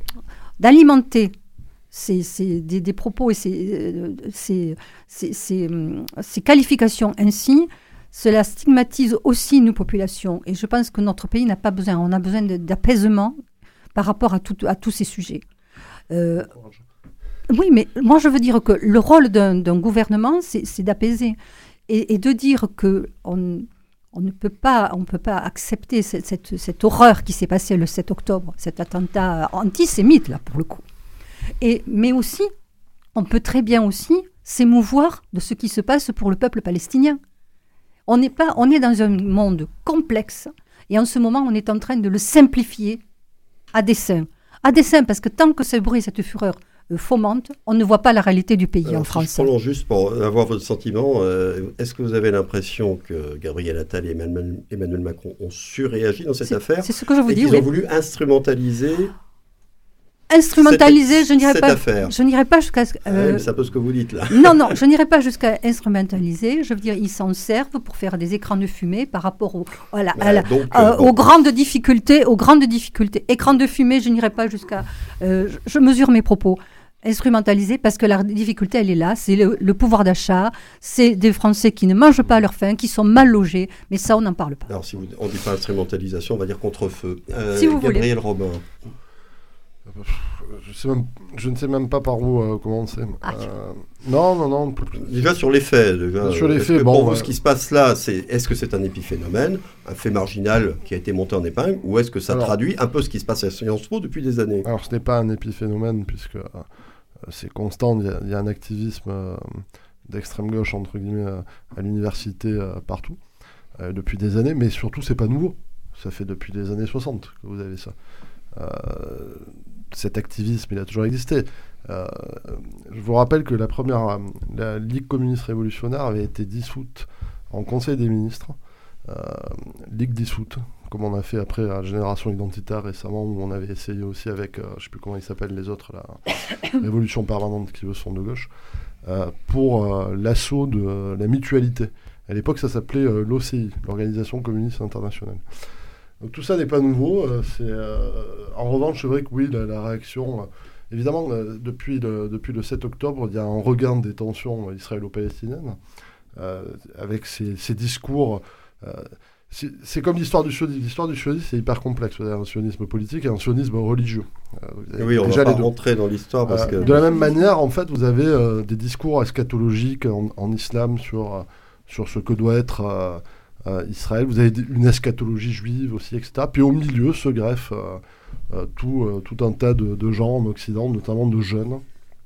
d'alimenter ces, ces, des, des propos et ces, ces, ces, ces, ces qualifications ainsi, cela stigmatise aussi nos populations. Et je pense que notre pays n'a pas besoin, on a besoin de, d'apaisement par rapport à, tout, à tous ces sujets. Euh, oui, mais moi je veux dire que le rôle d'un, d'un gouvernement, c'est, c'est d'apaiser et, et de dire que on On ne peut pas, on peut pas accepter cette, cette, cette horreur qui s'est passée le sept octobre, cet attentat antisémite, là, pour le coup. Et, mais aussi, on peut très bien aussi s'émouvoir de ce qui se passe pour le peuple palestinien. On n'est pas, on est dans un monde complexe, et en ce moment, on est en train de le simplifier à dessein. À dessein, parce que tant que ce bruit, cette fureur fomente, on ne voit pas la réalité du pays. Alors, en France. Je prolonge juste pour avoir votre sentiment. Euh, est-ce que vous avez l'impression que Gabriel Attal et Emmanuel, Emmanuel Macron ont surréagi dans cette c'est, affaire C'est ce que je vous et dis. qu'ils oui. ont voulu instrumentaliser Instrumentaliser, cette, je n'irai pas, affaire. je n'irai pas jusqu'à. Euh, ouais, c'est un peu ce que vous dites là. Non, non, je n'irai pas jusqu'à instrumentaliser. Je veux dire, ils s'en servent pour faire des écrans de fumée par rapport au, à la, à la, donc, euh, euh, aux grandes difficultés, aux grandes difficultés. Écran de fumée, je n'irai pas jusqu'à. Euh, je, je mesure mes propos. Instrumentaliser parce que la difficulté, elle est là. C'est le, le pouvoir d'achat. C'est des Français qui ne mangent pas à leur faim, qui sont mal logés. Mais ça, on n'en parle pas. Alors, si vous, on ne dit pas instrumentalisation, on va dire contre-feu. Euh, si vous Gabriel voulez. Robin. Je, sais même, je ne sais même pas par où euh, commencer. Ah. Euh, non, non, non. Déjà sur les faits. Déjà, sur les faits, que, bon. Pour vous, Ouais. ce qui se passe là, c'est est-ce que c'est un épiphénomène, un fait marginal qui a été monté en épingle, ou est-ce que ça alors, traduit un peu ce qui se passe à Sciences Po depuis des années? Alors, ce n'est pas un épiphénomène, puisque euh, c'est constant. Il y, a, il y a un activisme euh, d'extrême gauche, entre guillemets, euh, à l'université euh, partout, euh, depuis des années, mais surtout, c'est pas nouveau. Ça fait depuis les années soixante que vous avez ça. Euh, cet activisme, il a toujours existé. Euh, je vous rappelle que la première, la Ligue communiste révolutionnaire avait été dissoute en Conseil des ministres. Euh, Ligue dissoute, comme on a fait après la Génération identitaire récemment, où on avait essayé aussi avec, euh, je ne sais plus comment ils s'appellent les autres, la Révolution permanente qui eux sont de gauche, euh, pour euh, l'assaut de euh, la mutualité. À l'époque, ça s'appelait euh, l'O C I, l'Organisation communiste internationale. Donc tout ça n'est pas nouveau. Euh, c'est, euh, en revanche, c'est vrai que oui, la, la réaction... Euh, évidemment, euh, depuis, le, depuis le sept octobre, il y a un regain des tensions israélo-palestiniennes, euh, avec ces, ces discours... Euh, c'est, c'est comme l'histoire du sionisme. L'histoire du sionisme, c'est hyper complexe. Il y a un sionisme politique et un sionisme religieux. Euh, oui, on ne va pas rentrer dans l'histoire. Parce euh, que... De la même manière, en fait, vous avez euh, des discours eschatologiques en, en islam sur, euh, sur ce que doit être... Euh, Euh, Israël, vous avez une eschatologie juive aussi, et cetera. Puis au milieu se greffe euh, euh, tout, euh, tout un tas de, de gens en Occident, notamment de jeunes,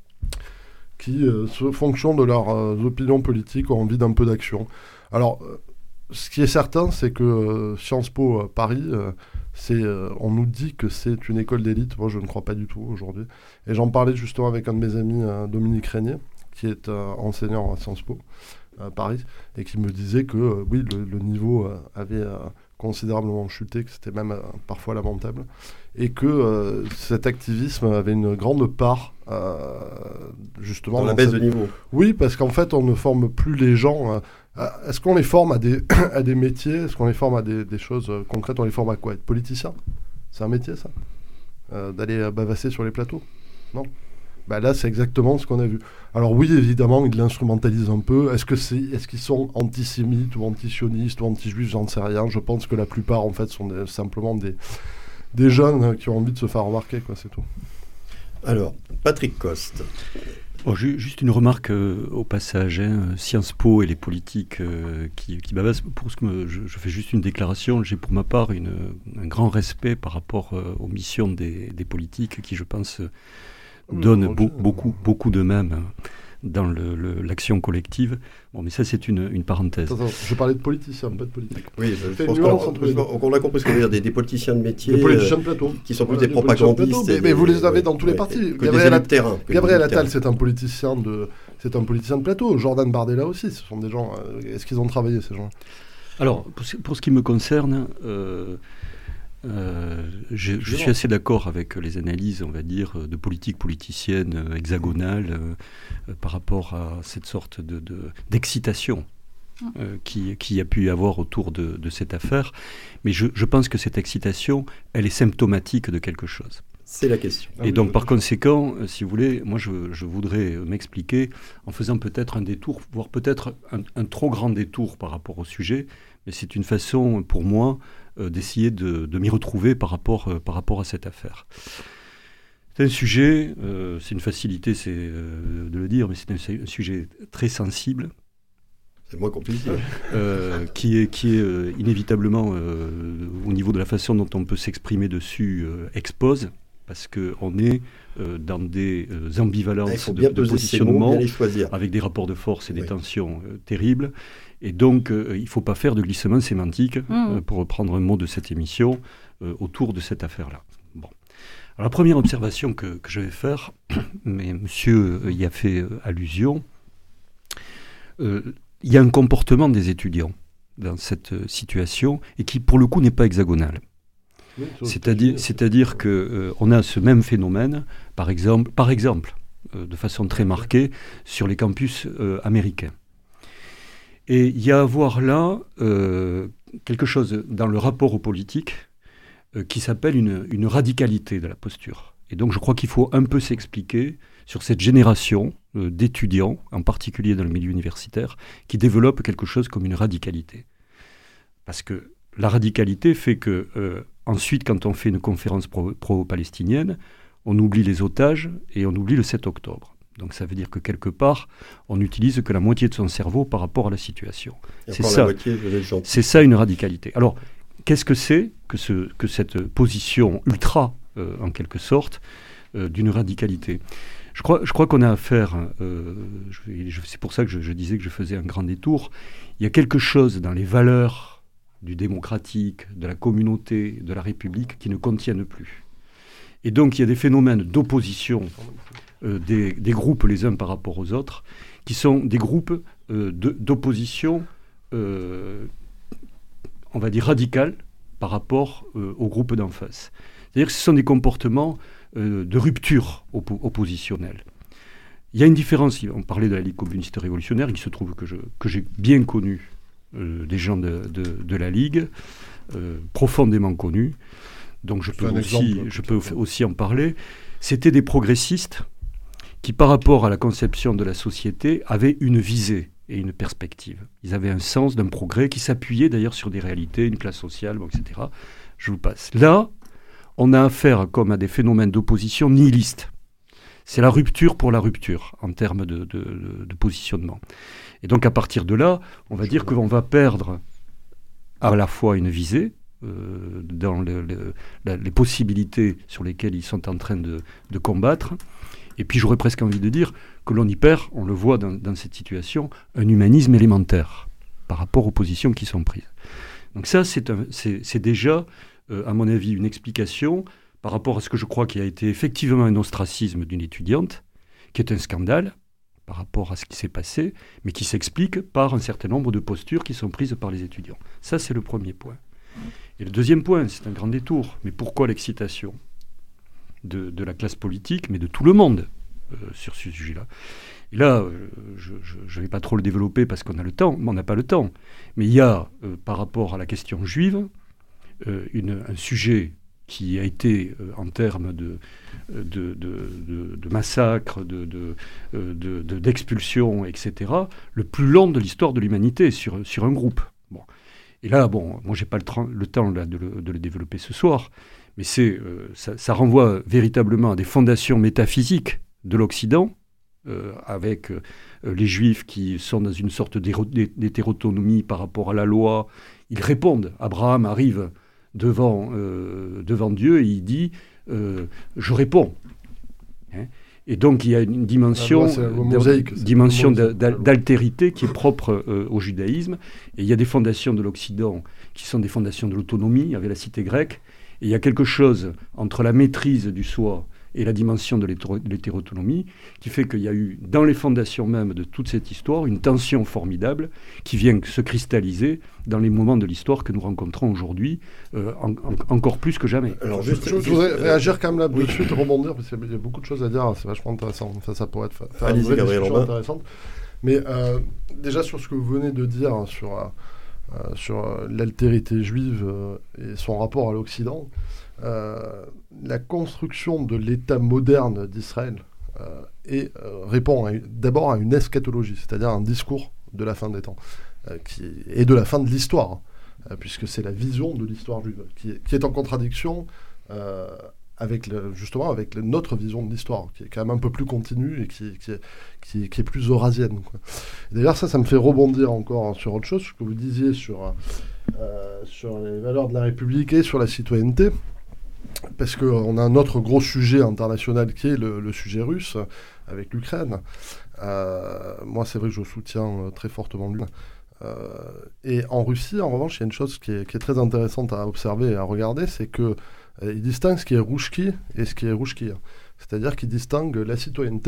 qui, euh, se, fonction de leurs euh, opinions politiques, ont envie d'un peu d'action. Alors, euh, ce qui est certain, c'est que euh, Sciences Po euh, Paris, euh, c'est, euh, on nous dit que c'est une école d'élite. Moi, je ne crois pas du tout aujourd'hui. Et j'en parlais justement avec un de mes amis, euh, Dominique Régnier, qui est euh, enseignant à Sciences Po à Paris, et qui me disait que euh, oui, le, le niveau euh, avait euh, considérablement chuté, que c'était même euh, parfois lamentable, et que euh, cet activisme avait une grande part euh, justement dans la dans baisse cette... de niveau. Oui, parce qu'en fait, on ne forme plus les gens. Euh, à... Est-ce qu'on les forme à des, à des métiers? Est-ce qu'on les forme à des, des choses euh, concrètes? On les forme à quoi? Être politicien? C'est un métier, ça? euh, D'aller euh, bavasser sur les plateaux? Non. Bah là, c'est exactement ce qu'on a vu. Alors oui, évidemment, ils l'instrumentalisent un peu. Est-ce que c'est, est-ce qu'ils sont antisémites ou antisionistes ou anti-juifs? J'en sais rien. Je pense que la plupart, en fait, sont des, simplement des, des jeunes qui ont envie de se faire remarquer, quoi, c'est tout. Alors, Patrick Coste. Bon, juste une remarque euh, au passage. Hein, Sciences Po et les politiques euh, qui, qui bavassent. Pour ce que me, je, je fais juste une déclaration. J'ai pour ma part une, un grand respect par rapport euh, aux missions des, des politiques qui, je pense... donne mmh, be- beaucoup, beaucoup d'eux-mêmes dans le, le, l'action collective. Bon, mais ça, c'est une, une parenthèse. Attends, je parlais de politiciens, pas de politique. Oui, je, je pense qu'on, qu'on a compris ce qu'on veut dire, des, des politiciens de métier. Des politiciens de plateau. Euh, qui sont plus voilà, des propagandistes. De mais, des, mais vous les avez ouais, dans tous les ouais, partis. Que Gabriel, des élus de terrain. Gabriel Attal, c'est un politicien de, c'est un politicien de plateau. Jordan Bardella aussi, ce sont des gens... Euh, est-ce qu'ils ont travaillé, ces gens? Alors, pour ce, pour ce qui me concerne... Euh, Euh, je, je suis assez d'accord avec les analyses, on va dire, de politique politicienne euh, hexagonale euh, euh, par rapport à cette sorte de, de, d'excitation euh, qui, qui a pu y avoir autour de, de cette affaire. Mais je, je pense que cette excitation, elle est symptomatique de quelque chose. C'est la question. Et ah, donc, oui, par conséquent, euh, si vous voulez, moi, je, je voudrais m'expliquer en faisant peut-être un détour, voire peut-être un, un trop grand détour par rapport au sujet, mais c'est une façon, pour moi, euh, d'essayer de, de m'y retrouver par rapport, euh, par rapport à cette affaire. C'est un sujet, euh, c'est une facilité c'est, euh, de le dire, mais c'est un, un sujet très sensible. C'est moins compliqué. Euh, qui est, qui est euh, inévitablement, euh, au niveau de la façon dont on peut s'exprimer dessus, euh, expose. Parce qu'on est euh, dans des euh, ambivalences de, de positionnement, mots, avec des rapports de force et des oui. tensions euh, terribles. Et donc, euh, il ne faut pas faire de glissement sémantique, mmh. euh, pour reprendre un mot de cette émission, euh, autour de cette affaire-là. Bon. Alors, la première observation que, que je vais faire, mais monsieur euh, y a fait euh, allusion, euh, il y a un comportement des étudiants dans cette euh, situation, et qui, pour le coup, n'est pas hexagonal. Oui, c'est-à-dire, c'est-à-dire qu'on euh, a ce même phénomène, par exemple, par exemple euh, de façon très marquée, sur les campus euh, américains. Et il y a à voir là euh, quelque chose dans le rapport aux politiques euh, qui s'appelle une, une radicalité de la posture. Et donc je crois qu'il faut un peu s'expliquer sur cette génération euh, d'étudiants, en particulier dans le milieu universitaire, qui développe quelque chose comme une radicalité. Parce que la radicalité fait que, euh, ensuite, quand on fait une conférence pro- pro-palestinienne, on oublie les otages et on oublie le sept octobre. Donc ça veut dire que quelque part, on n'utilise que la moitié de son cerveau par rapport à la situation. C'est ça, c'est ça une radicalité. Alors, qu'est-ce que c'est que, ce, que cette position ultra, euh, en quelque sorte, euh, d'une radicalité ? Je crois, je crois qu'on a affaire, euh, je, je, c'est pour ça que je, je disais que je faisais un grand détour, il y a quelque chose dans les valeurs du démocratique, de la communauté, de la République qui ne contiennent plus. Et donc il y a des phénomènes d'opposition euh, des, des groupes les uns par rapport aux autres, qui sont des groupes euh, de, d'opposition, euh, on va dire radicale, par rapport euh, aux groupes d'en face. C'est-à-dire que ce sont des comportements euh, de rupture oppo- oppositionnelle. Il y a une différence, on parlait de la Ligue communiste révolutionnaire, il se trouve que, je, que j'ai bien connu euh, des gens de, de, de la Ligue, euh, profondément connus, donc je peux, aussi, exemple, je peux aussi en parler. C'était des progressistes qui, par rapport à la conception de la société, avaient une visée et une perspective. Ils avaient un sens d'un progrès qui s'appuyait d'ailleurs sur des réalités, une classe sociale, bon, et cetera. Je vous passe. Là, on a affaire comme à des phénomènes d'opposition nihilistes. C'est la rupture pour la rupture en termes de, de, de, de positionnement. Et donc à partir de là, on va dire qu'on va perdre à la fois une visée, euh, dans le, le, la, les possibilités sur lesquelles ils sont en train de, de combattre, et puis j'aurais presque envie de dire que l'on y perd, on le voit dans, dans cette situation, un humanisme élémentaire par rapport aux positions qui sont prises. Donc ça, c'est, un, c'est, c'est déjà, euh, à mon avis, une explication par rapport à ce que je crois qui a été effectivement un ostracisme d'une étudiante, qui est un scandale par rapport à ce qui s'est passé, mais qui s'explique par un certain nombre de postures qui sont prises par les étudiants. Ça, c'est le premier point. Et le deuxième point, c'est un grand détour, mais pourquoi l'excitation de, de la classe politique, mais de tout le monde euh, sur ce sujet-là ? Et là, euh, je ne vais pas trop le développer parce qu'on a le temps, mais on n'a pas le temps. Mais il y a, euh, par rapport à la question juive, euh, une, un sujet qui a été, euh, en termes de, de, de, de, de massacres, de, de, de, de, d'expulsions, et cetera, le plus long de l'histoire de l'humanité sur, sur un groupe. Bon. Et là, bon, moi, je n'ai pas le, tra- le temps là, de, le, de le développer ce soir, mais c'est, euh, ça, ça renvoie véritablement à des fondations métaphysiques de l'Occident, euh, avec euh, les Juifs qui sont dans une sorte d'hétérotonomie par rapport à la loi. Ils répondent. Abraham arrive devant, euh, devant Dieu et il dit euh, « je réponds hein ». Et donc il y a une dimension, loi, mosaïque, dimension d'a, d'a, d'altérité qui est propre euh, au judaïsme. Et il y a des fondations de l'Occident qui sont des fondations de l'autonomie, avec la cité grecque. Et il y a quelque chose entre la maîtrise du soi et la dimension de l'hétérotonomie qui fait qu'il y a eu, dans les fondations même de toute cette histoire, une tension formidable qui vient se cristalliser dans les moments de l'histoire que nous rencontrons aujourd'hui, euh, en, en, encore plus que jamais. Alors, juste, je, je voudrais euh, réagir quand même là, oui. de suite, rebondir, parce qu'il y a beaucoup de choses à dire, c'est vachement intéressant. Enfin, ça pourrait être fa- faire une vraie discussion intéressante. Mais euh, déjà, sur ce que vous venez de dire, hein, sur, euh, sur euh, l'altérité juive euh, et son rapport à l'Occident, Euh, la construction de l'État moderne d'Israël euh, et, euh, répond à une, d'abord à une eschatologie, c'est-à-dire un discours de la fin des temps, euh, qui, et de la fin de l'histoire, hein, euh, puisque c'est la vision de l'histoire juive, qui est, qui est en contradiction euh, avec le, justement avec le, notre vision de l'histoire, qui est quand même un peu plus continue et qui, qui, est, qui, qui est plus eurasienne, quoi. D'ailleurs, ça, ça me fait rebondir encore hein, sur autre chose, ce que vous disiez sur, euh, sur les valeurs de la République et sur la citoyenneté. Parce qu'on a un autre gros sujet international qui est le, le sujet russe avec l'Ukraine. Euh, moi, c'est vrai que je soutiens euh, très fortement l'Ukraine. Euh, et en Russie, en revanche, il y a une chose qui est, qui est très intéressante à observer et à regarder, c'est qu'ils euh, distinguent ce qui est rouchki et ce qui est rouchki. C'est-à-dire qu'ils distinguent la citoyenneté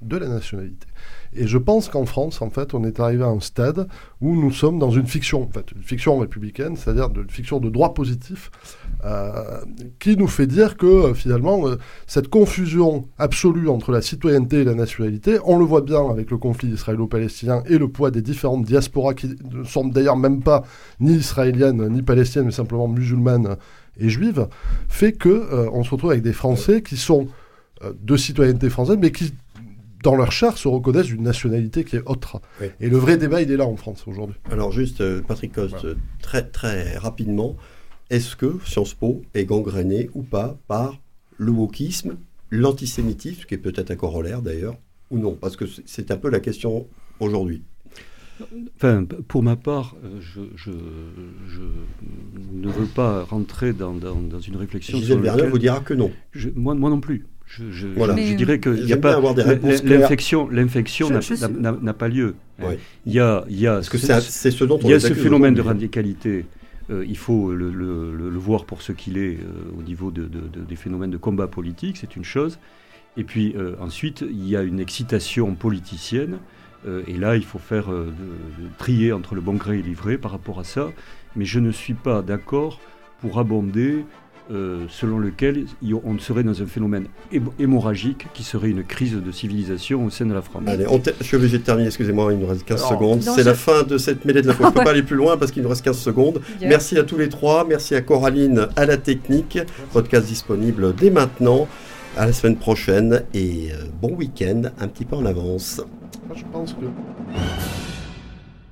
de la nationalité. Et je pense qu'en France, en fait, on est arrivé à un stade où nous sommes dans une fiction, en fait, une fiction républicaine, c'est-à-dire une fiction de droit positif, euh, qui nous fait dire que, euh, finalement, euh, cette confusion absolue entre la citoyenneté et la nationalité, on le voit bien avec le conflit israélo-palestinien et le poids des différentes diasporas qui ne sont d'ailleurs même pas ni israéliennes ni palestiniennes, mais simplement musulmanes et juives, fait que euh, on se retrouve avec des Français qui sont euh, de citoyenneté française, mais qui dans leur charte, se reconnaissent d'une nationalité qui est autre. Oui. Et le vrai débat, il est là en France aujourd'hui. Alors juste, euh, Patrick Coste, voilà. très, très rapidement, est-ce que Sciences Po est gangréné ou pas par le wokisme, l'antisémitisme, qui est peut-être un corollaire d'ailleurs, ou non? Parce que c'est un peu la question aujourd'hui. Enfin, pour ma part, je, je, je ne veux pas rentrer dans, dans, dans une réflexion... Gisèle Vernet vous dira que non. Je, moi, moi non plus. Je, je, voilà. je, je dirais que y a pas, l'infection, l'infection n'a, n'a, n'a pas lieu. Ouais. Il y a, il y a, Parce que c'est, c'est ce dont on il y a ce phénomène de radicalité. Euh, il faut le, le, le, le voir pour ce qu'il est euh, au niveau de, de, de, des phénomènes de combat politique, c'est une chose. Et puis euh, ensuite, il y a une excitation politicienne. Euh, et là, il faut faire euh, de, de trier entre le bon gré et l'ivraie par rapport à ça. Mais je ne suis pas d'accord pour abonder... Euh, selon lequel on serait dans un phénomène hémorragique qui serait une crise de civilisation au sein de la France. Allez, on te... je suis obligé de terminer, excusez-moi, il nous reste quinze Alors, secondes. C'est je... la fin de cette mêlée de l'info. Je ne peux pas aller plus loin parce qu'il nous reste quinze secondes. Yeah. Merci à tous les trois, merci à Coraline à la technique. Podcast disponible dès maintenant. À la semaine prochaine et euh, bon week-end, un petit peu en avance. Moi, je pense que...